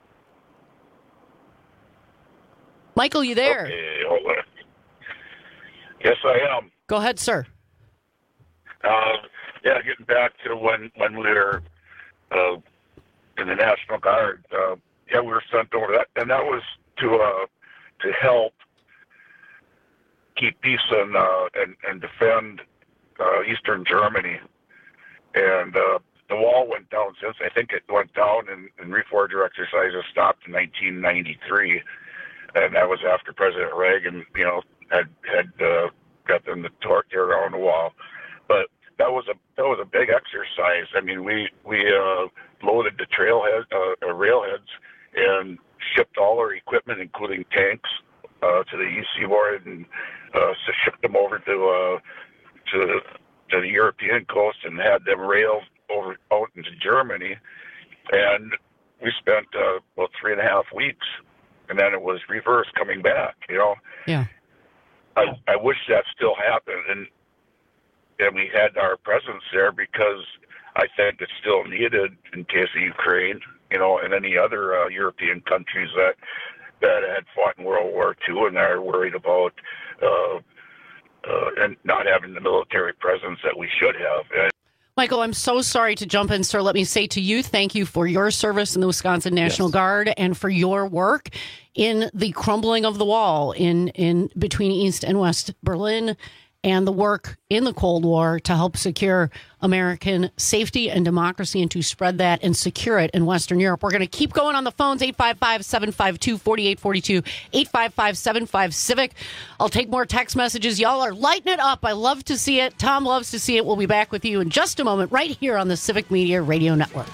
[SPEAKER 14] Michael, you there?
[SPEAKER 4] Okay, hold on. Yes, I am.
[SPEAKER 14] Go ahead, sir.
[SPEAKER 4] Uh, yeah, getting back to when, when we were uh, in the National Guard. Uh, yeah, we were sent over that, and that was to uh, to help keep peace and uh, and, and defend uh, Eastern Germany. And uh, the wall went down since. I think it went down, and, and reforger exercises stopped in nineteen ninety-three, and that was after President Reagan, you know, had had uh, got them to tear tear down the wall. But that was a that was a big exercise. I mean, we we uh, loaded the trailhead uh, uh, railheads and shipped all our equipment, including tanks, uh, to the east seaboard, and uh, shipped them over to uh, to to the European coast and had them railed over out into Germany. And we spent uh, about three and a half weeks, and then it was reverse coming back. You know.
[SPEAKER 14] Yeah.
[SPEAKER 4] I I wish that still happened, and. And we had our presence there because I think it's still needed in case of Ukraine, you know, and any other uh, European countries that that had fought in World War Two and are worried about uh, uh, and not having the military presence that we should have. And
[SPEAKER 14] Michael, I'm so sorry to jump in, sir. Let me say to you, thank you for your service in the Wisconsin National yes. Guard and for your work in the crumbling of the wall in, in between East and West Berlin, and the work in the Cold War to help secure American safety and democracy and to spread that and secure it in Western Europe. We're going to keep going on the phones, eight five five, seven five two, four eight four two, eight five five, seven five, CIVIC. I'll take more text messages. Y'all are lighting it up. I love to see it. Tom loves to see it. We'll be back with you in just a moment right here on the Civic Media Radio Network.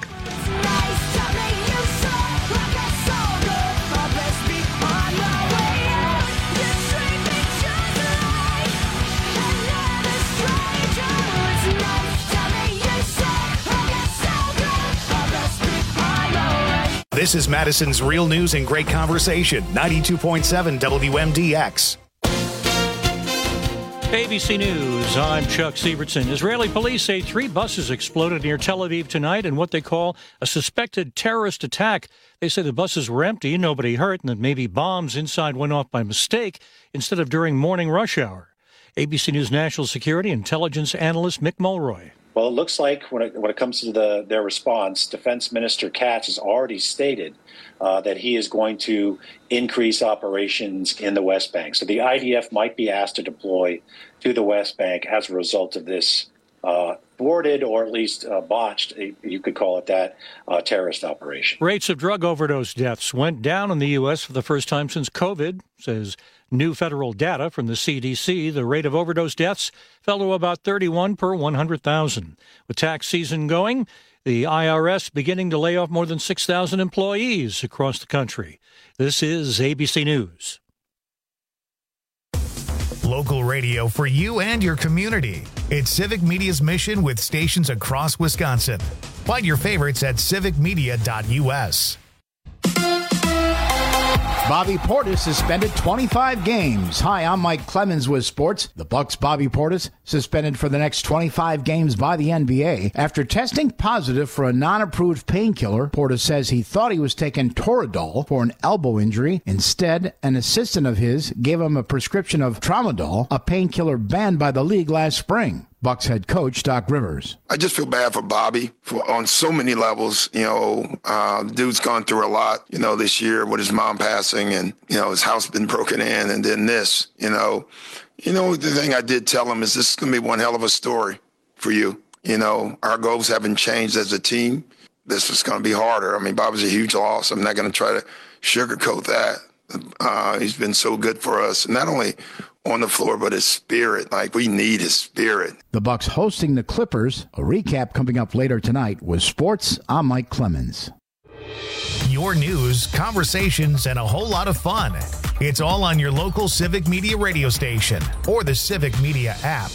[SPEAKER 1] This is Madison's Real News and Great Conversation, ninety-two point seven W M D X.
[SPEAKER 5] A B C News, I'm Chuck Sievertson. Israeli police say three buses exploded near Tel Aviv tonight in what they call a suspected terrorist attack. They say the buses were empty, nobody hurt, and that maybe bombs inside went off by mistake instead of during morning rush hour. A B C News national security intelligence analyst Mick Mulroy.
[SPEAKER 6] Well, it looks like when it, when it comes to the, their response, Defense Minister Katz has already stated uh, that he is going to increase operations in the West Bank. So the I D F might be asked to deploy to the West Bank as a result of this uh, thwarted or at least uh, botched, you could call it that, uh, terrorist operation.
[SPEAKER 5] Rates of drug overdose deaths went down in the U S for the first time since COVID, says new federal data from the C D C. The rate of overdose deaths fell to about thirty-one per one hundred thousand. With tax season going, the I R S beginning to lay off more than six thousand employees across the country. This is A B C News.
[SPEAKER 1] Local radio for you and your community. It's Civic Media's mission with stations across Wisconsin. Find your favorites at civic media dot U S.
[SPEAKER 8] Bobby Portis suspended twenty-five games. Hi, I'm Mike Clemens with sports. The Bucks' Bobby Portis suspended for the next twenty-five games by the N B A after testing positive for a non-approved painkiller. Portis says he thought he was taking Toradol for an elbow injury. Instead, an assistant of his gave him a prescription of Tramadol, a painkiller banned by the league last spring. Bucks head coach Doc Rivers.
[SPEAKER 9] I just feel bad for Bobby for, on so many levels. You know, uh, the dude's gone through a lot, you know, this year with his mom passing and, you know, his house been broken in and then this, you know. You know, the thing I did tell him is this is going to be one hell of a story for you. You know, our goals haven't changed as a team. This is going to be harder. I mean, Bobby's a huge loss. I'm not going to try to sugarcoat that. Uh, he's been so good for us, not only on the floor, but his spirit. Like, we need his spirit.
[SPEAKER 8] The Bucks hosting the Clippers. A recap coming up later tonight with sports. I'm Mike Clemens.
[SPEAKER 1] Your news, conversations, and a whole lot of fun. It's all on your local Civic Media radio station or the Civic Media app.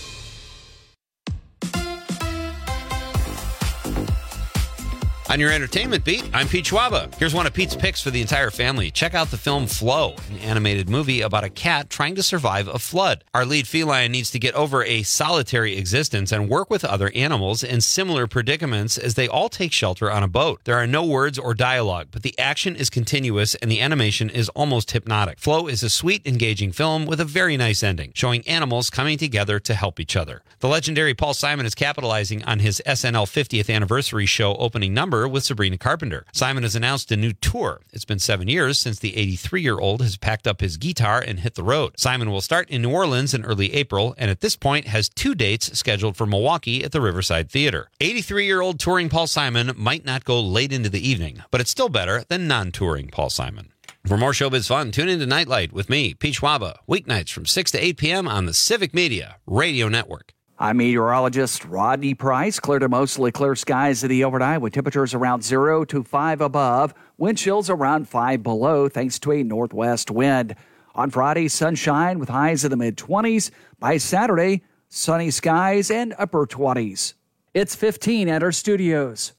[SPEAKER 10] On your entertainment beat, I'm Pete Schwaba. Here's one of Pete's picks for the entire family. Check out the film Flow, an animated movie about a cat trying to survive a flood. Our lead feline needs to get over a solitary existence and work with other animals in similar predicaments as they all take shelter on a boat. There are no words or dialogue, but the action is continuous and the animation is almost hypnotic. Flow is a sweet, engaging film with a very nice ending, showing animals coming together to help each other. The legendary Paul Simon is capitalizing on his S N L fiftieth anniversary show opening number with Sabrina Carpenter. Simon has announced a new tour. It's been seven years since the eighty-three-year-old has packed up his guitar and hit the road. Simon will start in New Orleans in early April, and at this point has two dates scheduled for Milwaukee at the Riverside Theater. eighty-three-year-old touring Paul Simon might not go late into the evening, but it's still better than non-touring Paul Simon. For more showbiz fun, tune into Nightlight with me, Pete Schwaba, weeknights from six to eight p.m. on the Civic Media Radio Network.
[SPEAKER 25] I'm meteorologist Rodney Price. Clear to mostly clear skies of the overnight with temperatures around zero to five above. Wind chills around five below thanks to a northwest wind. On Friday, sunshine with highs in the mid-twenties. By Saturday, sunny skies and upper twenties. It's fifteen at our studios.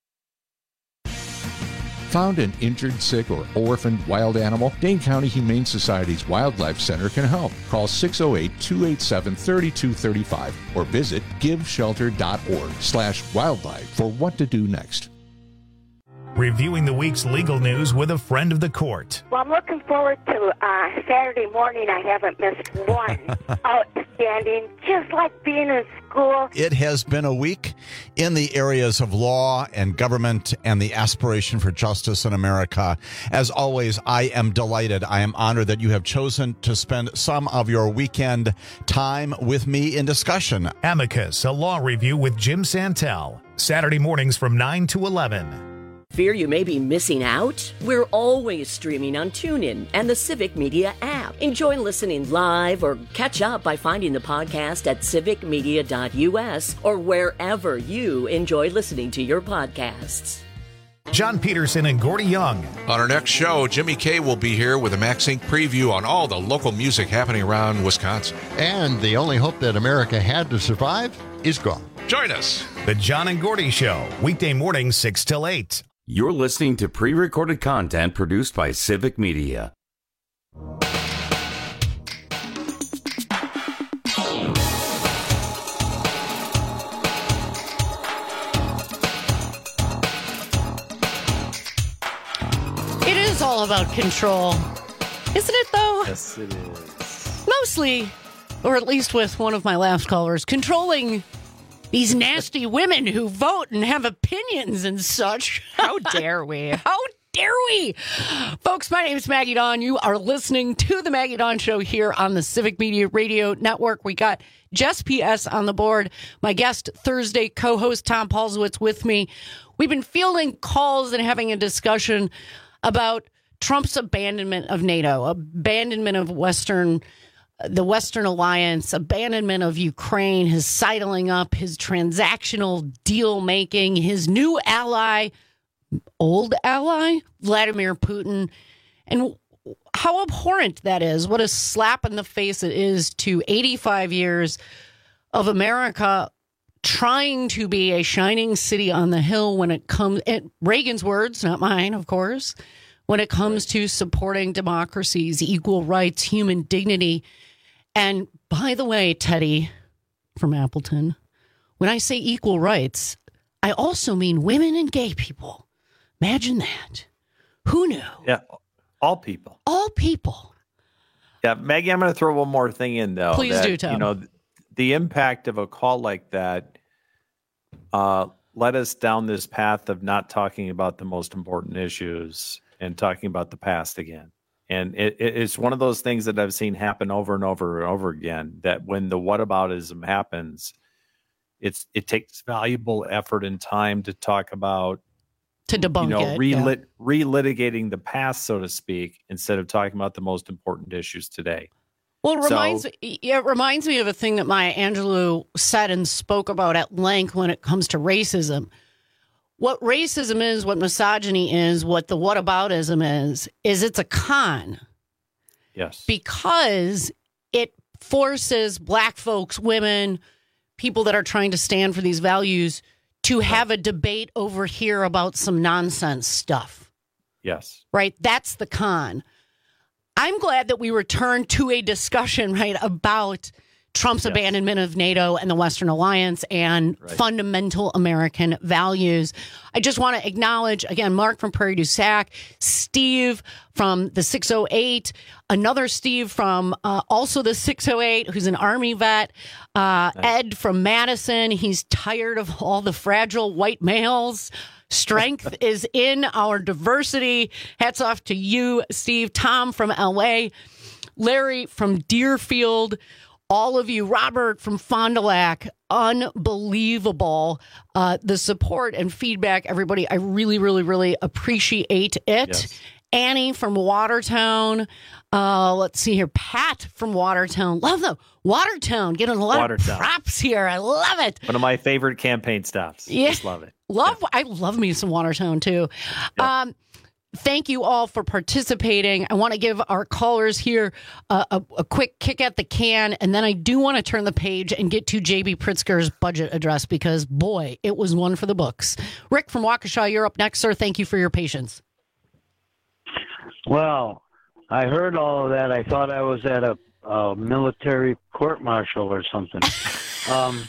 [SPEAKER 26] Found an injured, sick, or orphaned wild animal? Dane County Humane Society's Wildlife Center can help. Call six oh eight, two eight seven, three two three five or visit giveshelter.org slash wildlife for what to do next.
[SPEAKER 1] Reviewing the week's legal news with a friend of the court.
[SPEAKER 2] Well, I'm looking forward to uh, Saturday morning. I haven't missed one. Outstanding, just like being in school.
[SPEAKER 27] It has been a week in the areas of law and government and the aspiration for justice in America. As always, I am delighted. I am honored that you have chosen to spend some of your weekend time with me in discussion.
[SPEAKER 1] Amicus, a law review with Jim Santel. Saturday mornings from nine to eleven.
[SPEAKER 24] Fear you may be missing out? We're always streaming on TuneIn and the Civic Media app. Enjoy listening live or catch up by finding the podcast at civic media dot U S or wherever you enjoy listening to your podcasts.
[SPEAKER 1] John Peterson and Gordy Young.
[SPEAKER 28] On our next show, Jimmy K will be here with a MaxInc preview on all the local music happening around Wisconsin.
[SPEAKER 29] And the only hope that America had to survive is gone.
[SPEAKER 28] Join us.
[SPEAKER 1] The John and Gordy Show, weekday mornings six till eight.
[SPEAKER 12] You're listening to pre-recorded content produced by Civic Media.
[SPEAKER 14] all about control. Isn't it, though?
[SPEAKER 15] Yes, it is.
[SPEAKER 14] Mostly, or at least with one of my last callers, controlling these nasty women who vote and have opinions and such.
[SPEAKER 3] How dare we?
[SPEAKER 14] How dare we? Folks, my name is Maggie Dawn. You are listening to the Maggie Dawn Show here on the Civic Media Radio Network. We got Jess P S on the board. My guest Thursday co-host Tom Paulsowitz with me. We've been fielding calls and having a discussion about Trump's abandonment of NATO, abandonment of Western, the Western alliance, abandonment of Ukraine, his sidling up, his transactional deal making, his new ally, old ally, Vladimir Putin, and how abhorrent that is. What a slap in the face it is to eighty-five years of America trying to be a shining city on the hill when it comes, in Reagan's words, not mine, of course, when it comes to supporting democracies, equal rights, human dignity. And by the way, Teddy from Appleton, when I say equal rights, I also mean women and gay people. Imagine that. Who knew?
[SPEAKER 15] Yeah, all people.
[SPEAKER 14] All people.
[SPEAKER 15] Yeah, Maggie, I'm going to throw one more thing in, though.
[SPEAKER 14] Please
[SPEAKER 15] that,
[SPEAKER 14] do, Tom.
[SPEAKER 15] You know, the impact of a call like that uh, led us down this path of not talking about the most important issues and talking about the past again. And it, it, it's one of those things that I've seen happen over and over and over again, that when the whataboutism happens, it's it takes valuable effort and time to talk about,
[SPEAKER 14] to debunk
[SPEAKER 15] you know,
[SPEAKER 14] it,
[SPEAKER 15] relit,
[SPEAKER 14] yeah.
[SPEAKER 15] relitigating the past, so to speak, instead of talking about the most important issues today.
[SPEAKER 14] Well, it reminds
[SPEAKER 15] So-
[SPEAKER 14] me, it reminds me of a thing that Maya Angelou said and spoke about at length when it comes to racism. What racism is, what misogyny is, what the whataboutism is, is it's a con.
[SPEAKER 15] Yes.
[SPEAKER 14] Because it forces black folks, women, people that are trying to stand for these values to have a debate over here about some nonsense stuff.
[SPEAKER 15] Yes.
[SPEAKER 14] Right? That's the con. I'm glad that we returned to a discussion, right, about Trump's yes. abandonment of NATO and the Western alliance and right. fundamental American values. I just want to acknowledge, again, Mark from Prairie du Sac, Steve from the six oh eight, another Steve from uh, also the six oh eight, who's an Army vet, uh, nice. Ed from Madison. He's tired of all the fragile white males. Strength is in our diversity. Hats off to you, Steve. Tom from L A, Larry from Deerfield, all of you, Robert from Fond du Lac, unbelievable. Uh, the support and feedback, everybody. I really, really, really appreciate it. Yes. Annie from Watertown. Uh, let's see here. Pat from Watertown. Love them. Watertown. Getting a lot Watertown. of props here. I love it.
[SPEAKER 15] One of my favorite campaign stops.
[SPEAKER 14] Yeah.
[SPEAKER 15] Just love it.
[SPEAKER 14] Love.
[SPEAKER 15] Yeah.
[SPEAKER 14] I love me some Watertown, too. Yeah. Um, Thank you all for participating. I want to give our callers here uh, a, a quick kick at the can, and then I do want to turn the page and get to J B Pritzker's budget address because, boy, it was one for the books. Rick from Waukesha, you're up next, sir. Thank you for your patience.
[SPEAKER 11] Well, I heard all of that. I thought I was at a, a military court-martial or something. um,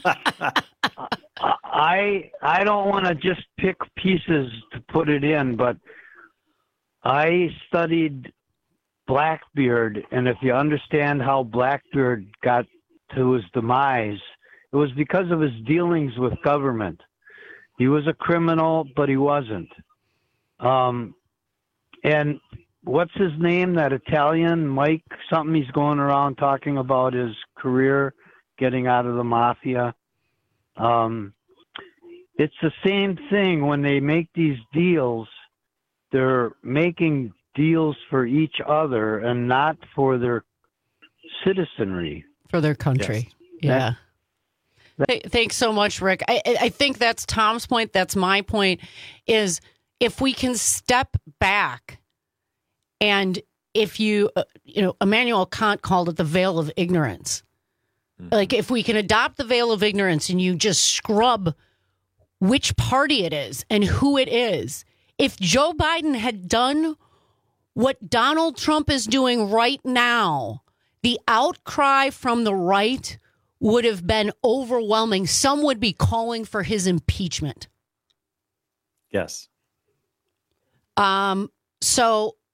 [SPEAKER 11] I I don't want to just pick pieces to put it in, but I studied Blackbeard, and if you understand how Blackbeard got to his demise, it was because of his dealings with government. He was a criminal, but he wasn't. Um, and what's his name, that Italian, Mike something, he's going around talking about his career, getting out of the mafia. Um, it's the same thing when they make these deals. They're making deals for each other and not for their citizenry.
[SPEAKER 14] For their country. Yes. Yeah. That, Th- thanks so much, Rick. I, I think that's Tom's point. That's my point, is if we can step back and if you, uh, you know, Immanuel Kant called it the veil of ignorance. Mm-hmm. Like if we can adopt the veil of ignorance and you just scrub which party it is and who it is. If Joe Biden had done what Donald Trump is doing right now, the outcry from the right would have been overwhelming. Some would be calling for his impeachment.
[SPEAKER 15] Yes.
[SPEAKER 14] Um. So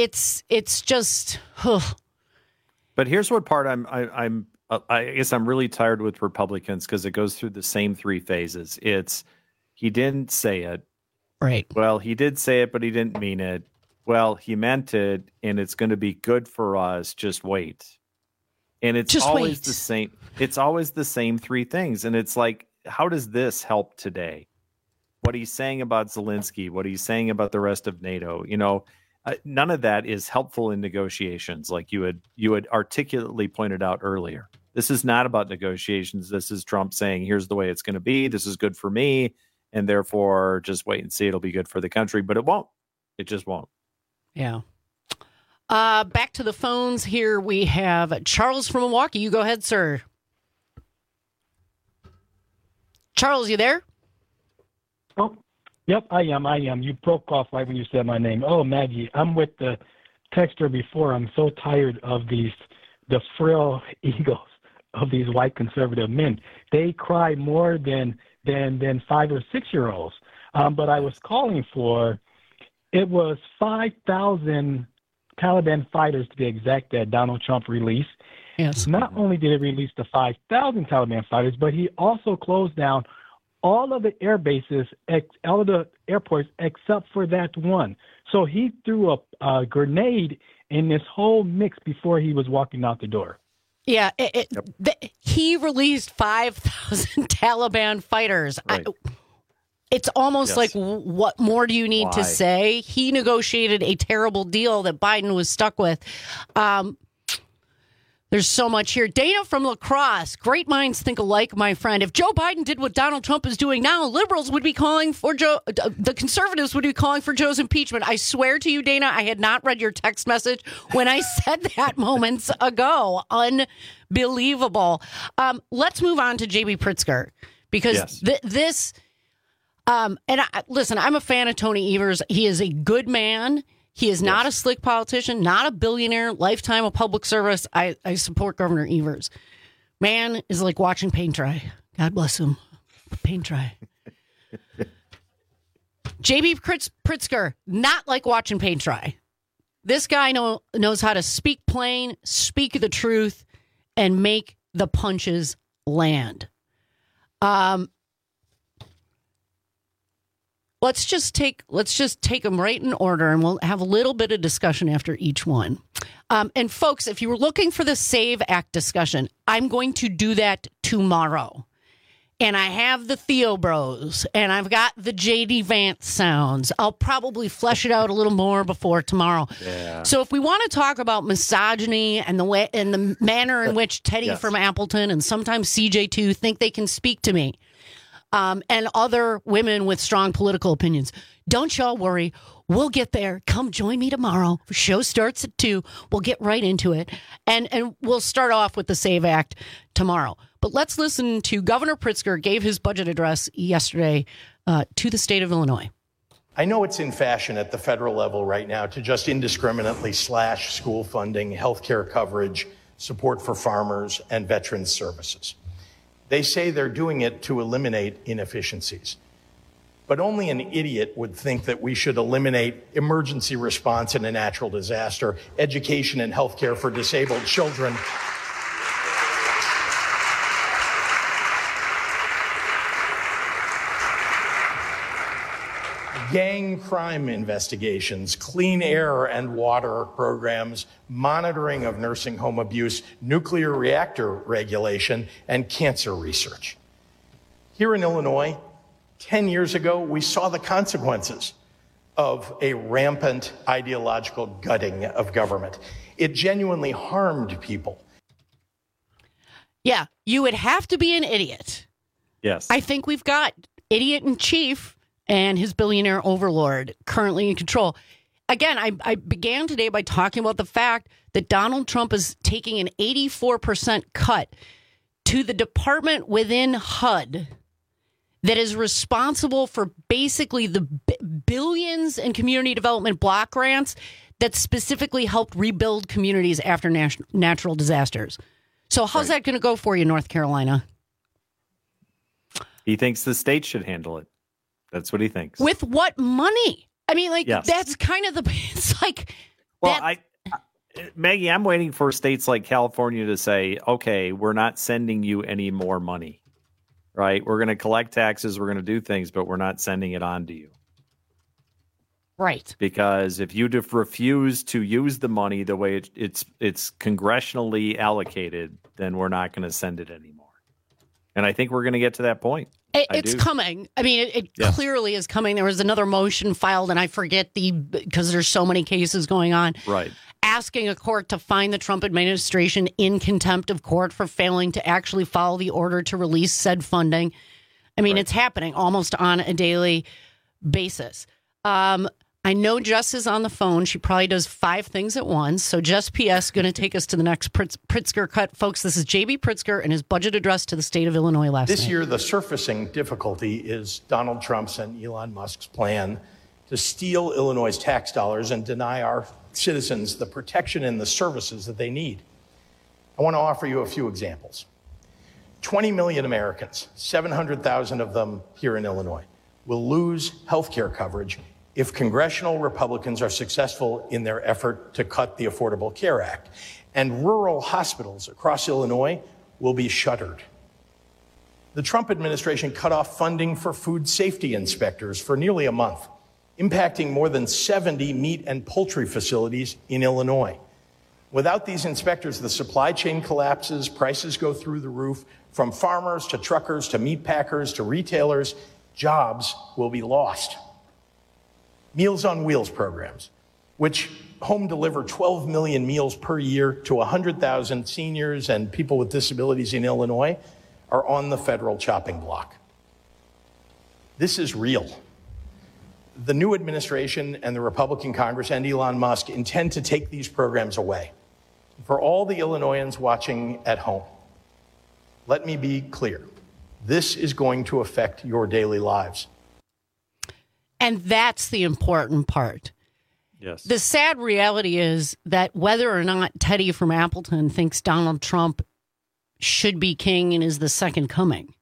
[SPEAKER 14] it's it's just. Ugh.
[SPEAKER 15] But here's what part I'm I, I'm I guess I'm really tired with Republicans because it goes through the same three phases. It's he didn't say it.
[SPEAKER 14] Right.
[SPEAKER 15] Well, he did say it, but he didn't mean it. Well, he meant it, and it's going to be good for us. Just wait. And it's
[SPEAKER 14] Just
[SPEAKER 15] always
[SPEAKER 14] wait.
[SPEAKER 15] the same. It's always the same three things. And it's like, how does this help today? What he's saying about Zelensky, what he's saying about the rest of NATO, you know, uh, none of that is helpful in negotiations, like you had you had articulately pointed out earlier. This is not about negotiations. This is Trump saying, here's the way it's going to be. This is good for me. And therefore, just wait and see. It'll be good for the country. But it won't. It just won't.
[SPEAKER 14] Yeah. Uh, back to the phones here. We have Charles from Milwaukee. You go ahead, sir. Charles, you there?
[SPEAKER 3] Oh, yep, I am. I am. You broke off right when you said my name. Oh, Maggie, I'm with the texter before. I'm so tired of these, the frail egos of these white conservative men. They cry more than than than five or six year olds. Um, but I was calling for, it was five thousand Taliban fighters to be exact that Donald Trump released.
[SPEAKER 14] Yes.
[SPEAKER 3] Not only did he release the five thousand Taliban fighters, but he also closed down all of the air bases, ex- all of the airports except for that one. So he threw a, a grenade in this whole mix before he was walking out the door.
[SPEAKER 14] Yeah, it, it, yep. the, he released five thousand Taliban fighters. Right. I, it's almost yes. like, what more do you need Why? to say? He negotiated a terrible deal that Biden was stuck with. Um, there's so much here. Dana from La Crosse. Great minds think alike, my friend. If Joe Biden did what Donald Trump is doing now, liberals would be calling for Joe. Uh, the conservatives would be calling for Joe's impeachment. I swear to you, Dana, I had not read your text message when I said that moments ago. Unbelievable. Um, let's move on to J B Pritzker because yes. th- this. Um, and I, listen, I'm a fan of Tony Evers. He is a good man. He is yes. not a slick politician, not a billionaire, lifetime of public service. I, I support Governor Evers. Man is like watching paint dry. God bless him. Paint dry. J B Pritzker, not like watching paint dry. This guy know, knows how to speak plain, speak the truth, and make the punches land. Um, Let's just take let's just take them right in order, and we'll have a little bit of discussion after each one. Um, and folks, if you were looking for the SAVE Act discussion, I'm going to do that tomorrow. And I have the Theo Bros, and I've got the J D Vance sounds. I'll probably flesh it out a little more before tomorrow.
[SPEAKER 15] Yeah.
[SPEAKER 14] So if we want to talk about misogyny and the way and the manner in which Teddy yes. from Appleton and sometimes C J two think they can speak to me. Um, and other women with strong political opinions. Don't y'all worry. We'll get there. Come join me tomorrow. The show starts at two. We'll get right into it. And and we'll start off with the SAVE Act tomorrow. But let's listen to Governor Pritzker gave his budget address yesterday uh, to the state of Illinois.
[SPEAKER 13] I know it's in fashion at the federal level right now to just indiscriminately slash school funding, health care coverage, support for farmers, and veterans services. They say they're doing it to eliminate inefficiencies. But only an idiot would think that we should eliminate emergency response in a natural disaster, education and health care for disabled children. Gang crime investigations, clean air and water programs, monitoring of nursing home abuse, nuclear reactor regulation, and cancer research. Here in Illinois, ten years ago, we saw the consequences of a rampant ideological gutting of government. It genuinely harmed people.
[SPEAKER 14] Yeah, you would have to be an idiot.
[SPEAKER 15] Yes.
[SPEAKER 14] I think we've got idiot in chief and his billionaire overlord currently in control. Again, I, I began today by talking about the fact that Donald Trump is taking an eighty-four percent cut to the department within H U D that is responsible for basically the b- billions in community development block grants that specifically helped rebuild communities after nat- natural disasters. So how's right. that going to go for you, North Carolina?
[SPEAKER 15] He thinks the state should handle it. That's what he thinks.
[SPEAKER 14] With what money? I mean, like,
[SPEAKER 15] yes.
[SPEAKER 14] that's kind of the, it's like,
[SPEAKER 15] Well, I, I, Maggie, I'm waiting for states like California to say, okay, we're not sending you any more money, right? We're going to collect taxes, we're going to do things, but we're not sending it on to you.
[SPEAKER 14] Right.
[SPEAKER 15] Because if you def- refuse to use the money the way it, it's it's congressionally allocated, then we're not going to send it anymore. And I think we're going to get to that point.
[SPEAKER 14] It,
[SPEAKER 15] I
[SPEAKER 14] it's
[SPEAKER 15] do.
[SPEAKER 14] coming. I mean, it, it
[SPEAKER 15] Yes.
[SPEAKER 14] clearly is coming. There was another motion filed, and I forget the because there's so many cases going on.
[SPEAKER 15] Right.
[SPEAKER 14] Asking a court to find the Trump administration in contempt of court for failing to actually follow the order to release said funding. I mean, it's happening almost on a daily basis. Um, I know Jess is on the phone. She probably does five things at once. So Jess P S going to take us to the next Pritz- Pritzker cut. Folks, this is J B. Pritzker and his budget address to the state of Illinois last
[SPEAKER 13] This
[SPEAKER 14] night.
[SPEAKER 13] year, the surfacing difficulty is Donald Trump's and Elon Musk's plan to steal Illinois' tax dollars and deny our citizens the protection and the services that they need. I want to offer you a few examples. twenty million Americans, seven hundred thousand of them here in Illinois, will lose health care coverage if congressional Republicans are successful in their effort to cut the Affordable Care Act. And rural hospitals across Illinois will be shuttered. The Trump administration cut off funding for food safety inspectors for nearly a month, impacting more than seventy meat and poultry facilities in Illinois. Without these inspectors, the supply chain collapses, prices go through the roof, from farmers to truckers to meat packers to retailers, jobs will be lost. Meals on Wheels programs, which home deliver twelve million meals per year to one hundred thousand seniors and people with disabilities in Illinois, are on the federal chopping block. This is real. The new administration and the Republican Congress and Elon Musk intend to take these programs away. For all the Illinoisans watching at home, let me be clear. This is going to affect your daily lives.
[SPEAKER 14] And that's the important part.
[SPEAKER 15] Yes.
[SPEAKER 14] The sad reality is that whether or not Teddy from Appleton thinks Donald Trump should be king and is the second coming,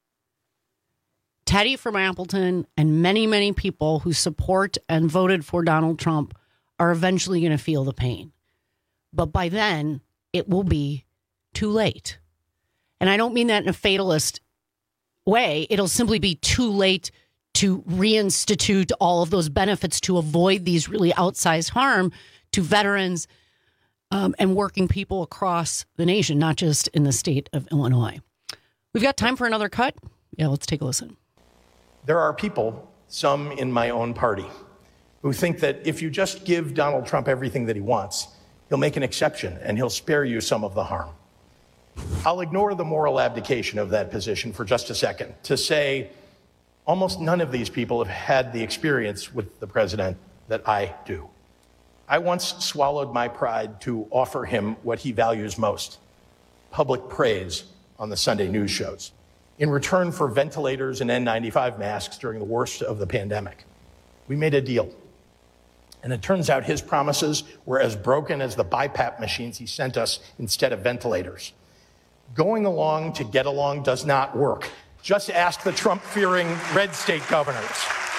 [SPEAKER 14] Teddy from Appleton and many, many people who support and voted for Donald Trump are eventually going to feel the pain. But by then, it will be too late. And I don't mean that in a fatalist way. It'll simply be too late to reinstitute all of those benefits to avoid these really outsized harm to veterans um, and working people across the nation, not just in the state of Illinois. We've got time for another cut. Yeah, let's take a listen.
[SPEAKER 13] There are people, some in my own party, who think that if you just give Donald Trump everything that he wants, he'll make an exception and he'll spare you some of the harm. I'll ignore the moral abdication of that position for just a second to say almost none of these people have had the experience with the president that I do. I once swallowed my pride to offer him what he values most, public praise on the Sunday news shows, in return for ventilators and N ninety-five masks during the worst of the pandemic. We made a deal. And it turns out his promises were as broken as the B I PAP machines he sent us instead of ventilators. Going along to get along does not work. Just ask the Trump-fearing red state governors.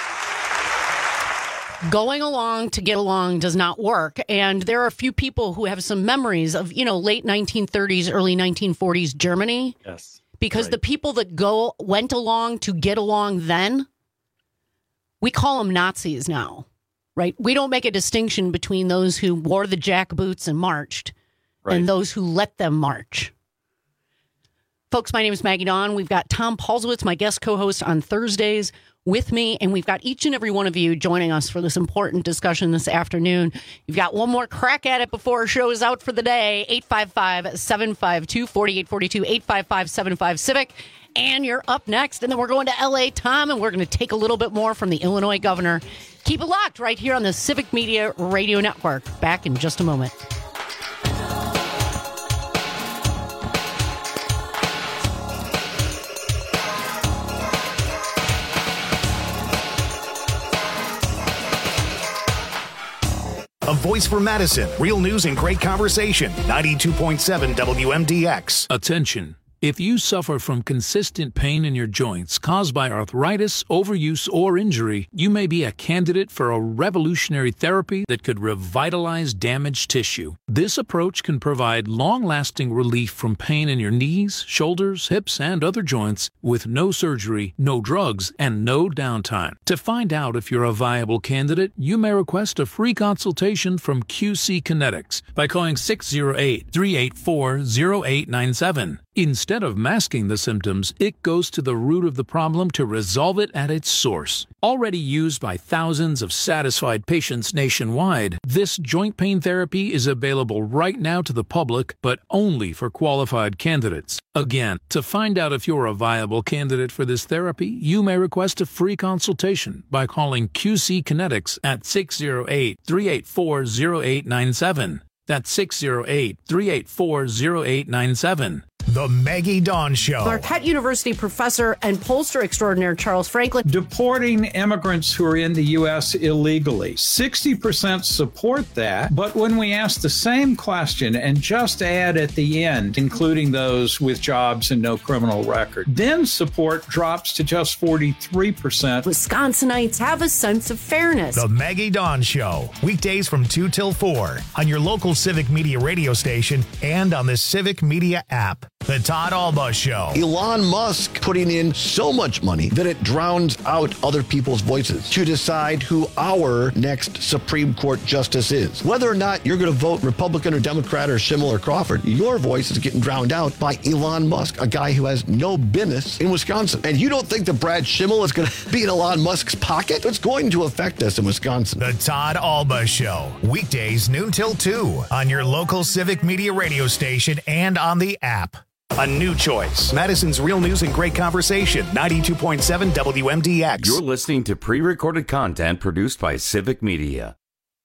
[SPEAKER 14] Going along to get along does not work. And there are a few people who have some memories of, you know, late nineteen thirties, early nineteen forties Germany.
[SPEAKER 15] Yes.
[SPEAKER 14] Because
[SPEAKER 15] right.
[SPEAKER 14] the people that go went along to get along then, we call them Nazis now, right? We don't make a distinction between those who wore the jackboots and marched right. and those who let them march. Folks, my name is Maggie Dawn. We've got Tom Paulsowitz, my guest co-host on Thursdays, with me, and we've got each and every one of you joining us for this important discussion this afternoon. You've got one more crack at it before our show is out for the day. eight five five, seven five two, four eight four two, eight five five, seven five Civic. And you're up next. And then we're going to L A, Tom, and we're going to take a little bit more from the Illinois governor. Keep it locked right here on the Civic Media Radio Network. Back in just a moment.
[SPEAKER 1] A voice for Madison. Real news and great conversation. ninety-two point seven W M D X.
[SPEAKER 7] Attention. If you suffer from consistent pain in your joints caused by arthritis, overuse, or injury, you may be a candidate for a revolutionary therapy that could revitalize damaged tissue. This approach can provide long-lasting relief from pain in your knees, shoulders, hips, and other joints with no surgery, no drugs, and no downtime. To find out if you're a viable candidate, you may request a free consultation from Q C Kinetics by calling six oh eight, three eight four, oh eight nine seven. Instead of masking the symptoms, it goes to the root of the problem to resolve it at its source. Already used by thousands of satisfied patients nationwide, this joint pain therapy is available right now to the public, but only for qualified candidates. Again, to find out if you're a viable candidate for this therapy, you may request a free consultation by calling Q C Kinetics at six oh eight, three eight four, oh eight nine seven. That's six oh eight, three eight four, oh eight nine seven.
[SPEAKER 1] The Maggie Dawn Show.
[SPEAKER 14] Marquette University professor and pollster extraordinaire Charles Franklin.
[SPEAKER 16] Deporting immigrants who are in the U S illegally. sixty percent support that, but when we ask the same question and just add at the end, including those with jobs and no criminal record, then support drops to just forty-three percent.
[SPEAKER 14] Wisconsinites have a sense of fairness.
[SPEAKER 1] The Maggie Dawn Show. Weekdays from two till four on your local Civic Media radio station and on the Civic Media app. The Todd Alba Show.
[SPEAKER 17] Elon Musk putting in so much money that it drowns out other people's voices to decide who our next Supreme Court justice is. Whether or not you're going to vote Republican or Democrat or Schimmel or Crawford, your voice is getting drowned out by Elon Musk, a guy who has no business in Wisconsin. And you don't think that Brad Schimmel is going to be in Elon Musk's pocket? It's going to affect us in Wisconsin.
[SPEAKER 1] The Todd Alba Show. Weekdays noon till two on your local Civic Media radio station and on the app. A new choice. Madison's Real News and Great Conversation. ninety-two point seven W M D X.
[SPEAKER 12] You're listening to pre-recorded content produced by Civic Media.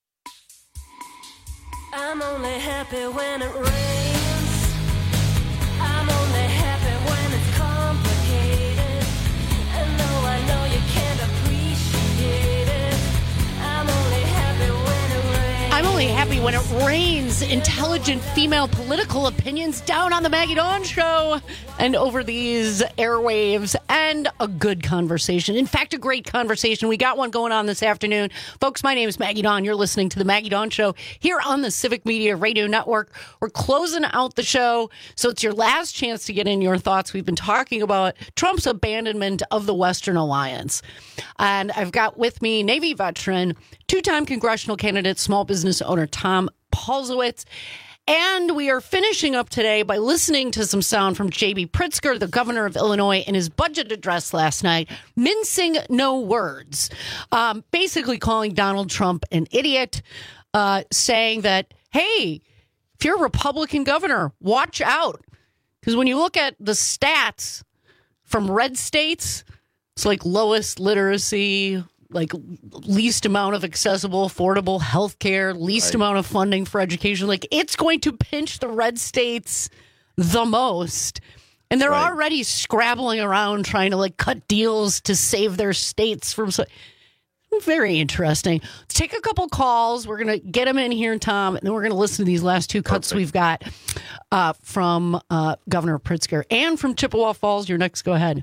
[SPEAKER 18] I'm only happy when it rains. I'm only happy when it's complicated. And though I know you can't appreciate it, I'm only happy when it rains.
[SPEAKER 14] I'm only happy when it rains. Intelligent female political opinions down on the Maggie Dawn Show and over these airwaves, and a good conversation. In fact, a great conversation. We got one going on this afternoon. Folks, my name is Maggie Dawn. You're listening to the Maggie Dawn Show here on the Civic Media Radio Network. We're closing out the show, so it's your last chance to get in your thoughts. We've been talking about Trump's abandonment of the Western Alliance. And I've got with me Navy veteran, two-time congressional candidate, small business owner Tom Paulsowitz. And we are finishing up today by listening to some sound from J B Pritzker, the governor of Illinois, in his budget address last night, mincing no words, um, basically calling Donald Trump an idiot, uh, saying that, hey, if you're a Republican governor, watch out. Because when you look at the stats from red states, it's like lowest literacy, like least amount of accessible, affordable health care, least right. amount of funding for education. Like, it's going to pinch the red states the most. And they're right. already scrabbling around trying to like cut deals to save their states from. So, very interesting. Let's take a couple calls. We're going to get them in here, Tom, and then we're going to listen to these last two cuts Perfect. we've got uh, from uh, Governor Pritzker and from Chippewa Falls. Your next, go ahead.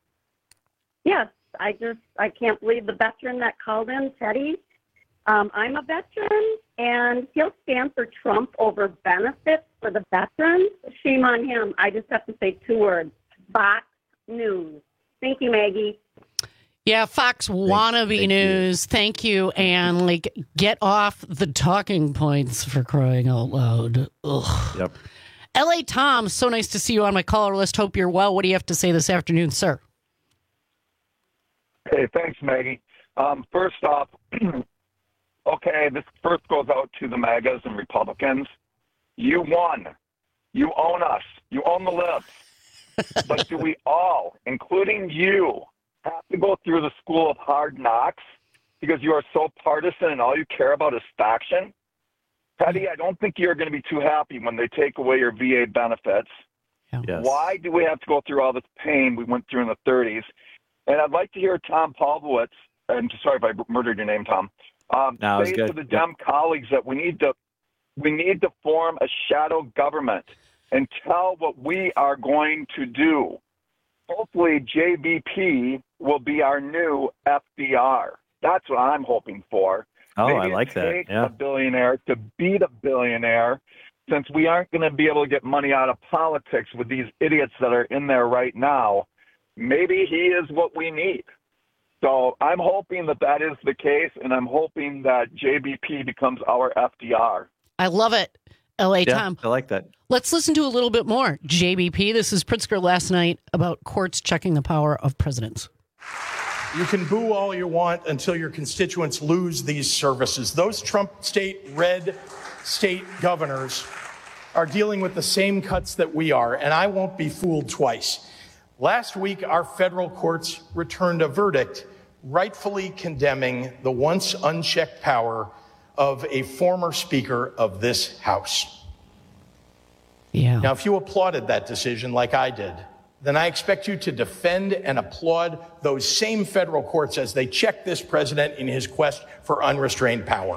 [SPEAKER 19] Yes. I just, I can't believe the veteran that called in, Teddy. Um, I'm a veteran, and he'll stand for Trump over benefits for the veterans. Shame on him. I just have to say two words. Fox News. Thank you, Maggie.
[SPEAKER 14] Yeah, Fox wannabe Thank news. You. Thank you. And, like, get off the talking points, for crying out loud. Ugh.
[SPEAKER 15] Yep.
[SPEAKER 14] L A Tom, so nice to see you on my caller list. Hope you're well. What do you have to say this afternoon, sir?
[SPEAKER 20] Hey, thanks, Maggie. Um, first off, okay, this first goes out to the MAGAs and Republicans. You won. You own us. You own the libs. But do we all, including you, have to go through the school of hard knocks because you are so partisan and all you care about is faction? Teddy, I don't think you're going to be too happy when they take away your V A benefits.
[SPEAKER 15] Yes.
[SPEAKER 20] Why do we have to go through all this pain we went through in the thirties? And I'd like to hear Tom Paulsowitz, and sorry if I murdered your name, Tom, um,
[SPEAKER 15] no,
[SPEAKER 20] say
[SPEAKER 15] good.
[SPEAKER 20] to the Dem yep. colleagues that we need to we need to form a shadow government and tell what we are going to do. Hopefully J B P will be our new F D R. That's what I'm hoping for.
[SPEAKER 15] Oh,
[SPEAKER 20] Maybe
[SPEAKER 15] I like
[SPEAKER 20] it
[SPEAKER 15] that.
[SPEAKER 20] takes
[SPEAKER 15] Yeah.
[SPEAKER 20] a billionaire to beat a billionaire, since we aren't going to be able to get money out of politics with these idiots that are in there right now. Maybe he is what we need. So I'm hoping that that is the case, and I'm hoping that J B P becomes our F D R.
[SPEAKER 14] I love it. L A
[SPEAKER 15] Yeah,
[SPEAKER 14] Tom.
[SPEAKER 15] I like that.
[SPEAKER 14] Let's listen to a little bit more. J B P, this is Pritzker last night about courts checking the power of presidents.
[SPEAKER 13] You can boo all you want until your constituents lose these services. Those Trump state red state governors are dealing with the same cuts that we are, and I won't be fooled twice. Last week, our federal courts returned a verdict rightfully condemning the once unchecked power of a former Speaker of this House.
[SPEAKER 14] Yeah.
[SPEAKER 13] Now, if you applauded that decision like I did, then I expect you to defend and applaud those same federal courts as they check this president in his quest for unrestrained power.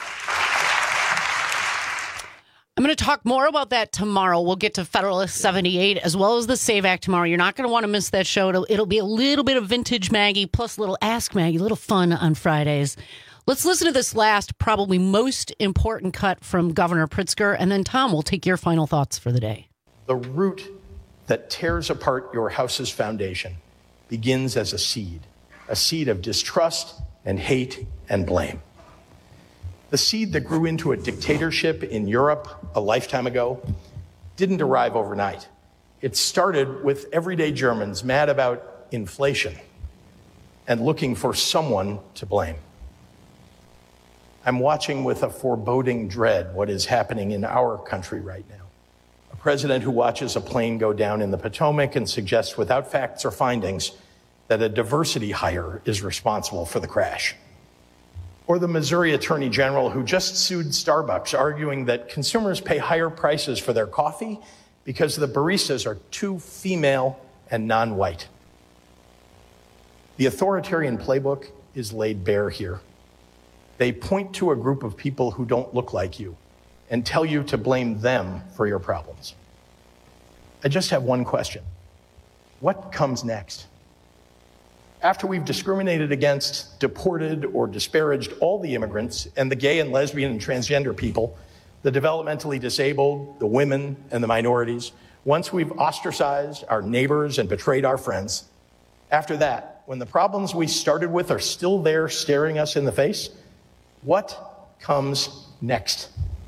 [SPEAKER 14] I'm going to talk more about that tomorrow. We'll get to Federalist seventy-eight as well as the SAVE Act tomorrow. You're not going to want to miss that show. It'll, it'll be a little bit of vintage Maggie plus a little Ask Maggie, a little fun on Fridays. Let's listen to this last, probably most important cut from Governor Pritzker, and then Tom will take your final thoughts for the day.
[SPEAKER 13] The root that tears apart your house's foundation begins as a seed, a seed of distrust and hate and blame. The seed that grew into a dictatorship in Europe a lifetime ago didn't arrive overnight. It started with everyday Germans mad about inflation and looking for someone to blame. I'm watching with a foreboding dread what is happening in our country right now. A president who watches a plane go down in the Potomac and suggests without facts or findings that a diversity hire is responsible for the crash. Or the Missouri Attorney General who just sued Starbucks, arguing that consumers pay higher prices for their coffee because the baristas are too female and non-white. The authoritarian playbook is laid bare here. They point to a group of people who don't look like you and tell you to blame them for your problems. I just have one question. What comes next? After we've discriminated against, deported, or disparaged all the immigrants and the gay and lesbian and transgender people, the developmentally disabled, the women and the minorities, once we've ostracized our neighbors and betrayed our friends, after that, when the problems we started with are still there staring us in the face, what comes next?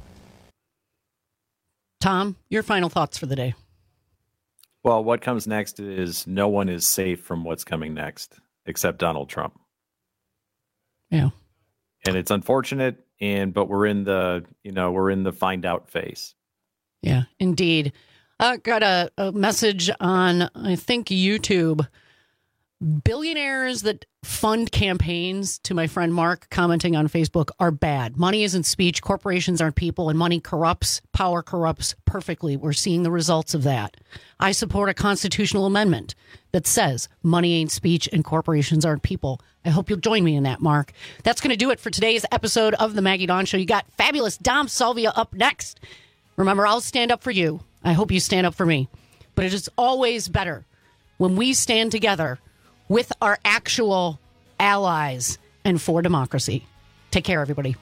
[SPEAKER 14] Tom, your final thoughts for the day.
[SPEAKER 15] Well, what comes next is no one is safe from what's coming next except Donald Trump.
[SPEAKER 14] Yeah.
[SPEAKER 15] And it's unfortunate, and but we're in the, you know, we're in the find out phase.
[SPEAKER 14] Yeah, indeed. I got a, a message on, I think, YouTube. Billionaires that fund campaigns, to my friend Mark commenting on Facebook, are bad. Money isn't speech. Corporations aren't people, and money corrupts. Power corrupts perfectly. We're seeing the results of that. I support a constitutional amendment that says money ain't speech and corporations aren't people. I hope you'll join me in that, Mark. That's going to do it for today's episode of the Maggie Dawn Show. You got fabulous Dom Salvia up next. Remember, I'll stand up for you. I hope you stand up for me. But it is always better when we stand together with our actual allies and for democracy. Take care, everybody.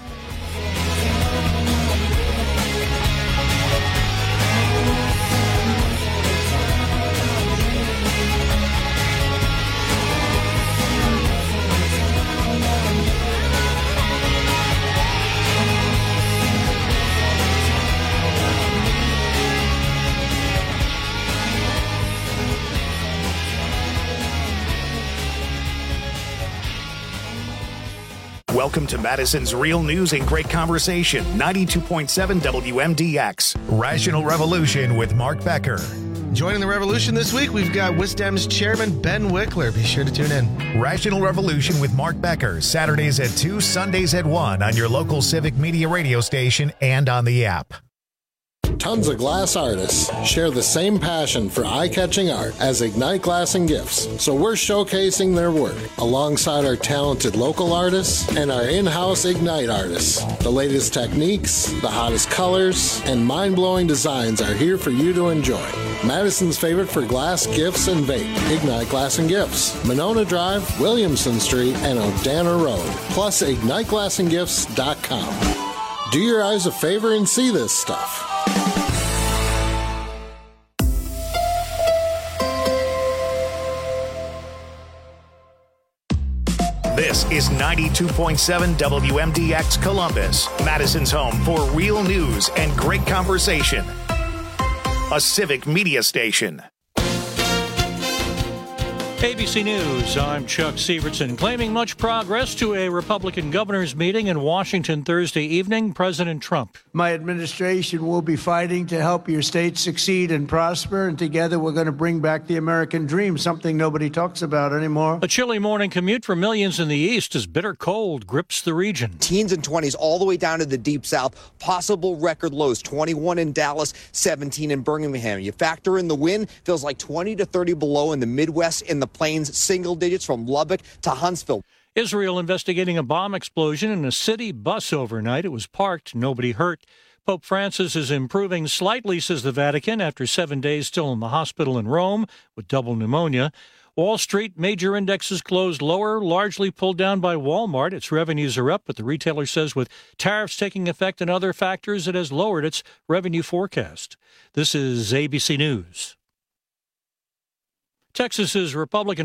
[SPEAKER 1] Welcome to Madison's Real News and Great Conversation, ninety-two point seven W M D X. Rational Revolution with Mark Becker.
[SPEAKER 4] Joining the revolution this week, we've got WisDem's chairman, Ben Wickler. Be sure to tune in.
[SPEAKER 1] Rational Revolution with Mark Becker, Saturdays at two, Sundays at one on your local Civic Media radio station and on the app.
[SPEAKER 5] Tons of glass artists share the same passion for eye-catching art as Ignite Glass and Gifts, so we're showcasing their work alongside our talented local artists and our in-house Ignite artists. The latest techniques, the hottest colors, and mind-blowing designs are here for you to enjoy. Madison's favorite for glass, gifts, and vape, Ignite Glass and Gifts, Monona Drive, Williamson Street, and Odana Road, plus ignite glass and gifts dot com. Do your eyes a favor and see this stuff.
[SPEAKER 1] This is ninety-two point seven W M D X Columbus, Madison's home for real news and great conversation. A civic media station.
[SPEAKER 6] A B C News, I'm Chuck Severson. Claiming much progress to a Republican governor's meeting in Washington Thursday evening, President Trump.
[SPEAKER 8] My administration will be fighting to help your state succeed and prosper, and together we're going to bring back the American dream, something nobody talks about anymore.
[SPEAKER 6] A chilly morning commute for millions in the East as bitter cold grips the region.
[SPEAKER 9] Teens and twenties all the way down to the deep South. Possible record lows, twenty-one in Dallas, seventeen in Birmingham. You factor in the wind, feels like twenty to thirty below in the Midwest, in the plains, single digits from Lubbock to Huntsville.
[SPEAKER 6] Israel investigating a bomb explosion in a city bus overnight. It was parked, nobody hurt. Pope Francis is improving slightly, says the Vatican, after seven days still in the hospital in Rome with double pneumonia. Wall Street major indexes closed lower, largely pulled down by Walmart. Its revenues are up, but the retailer says with tariffs taking effect and other factors, it has lowered its revenue forecast. This is A B C News. Texas's Republican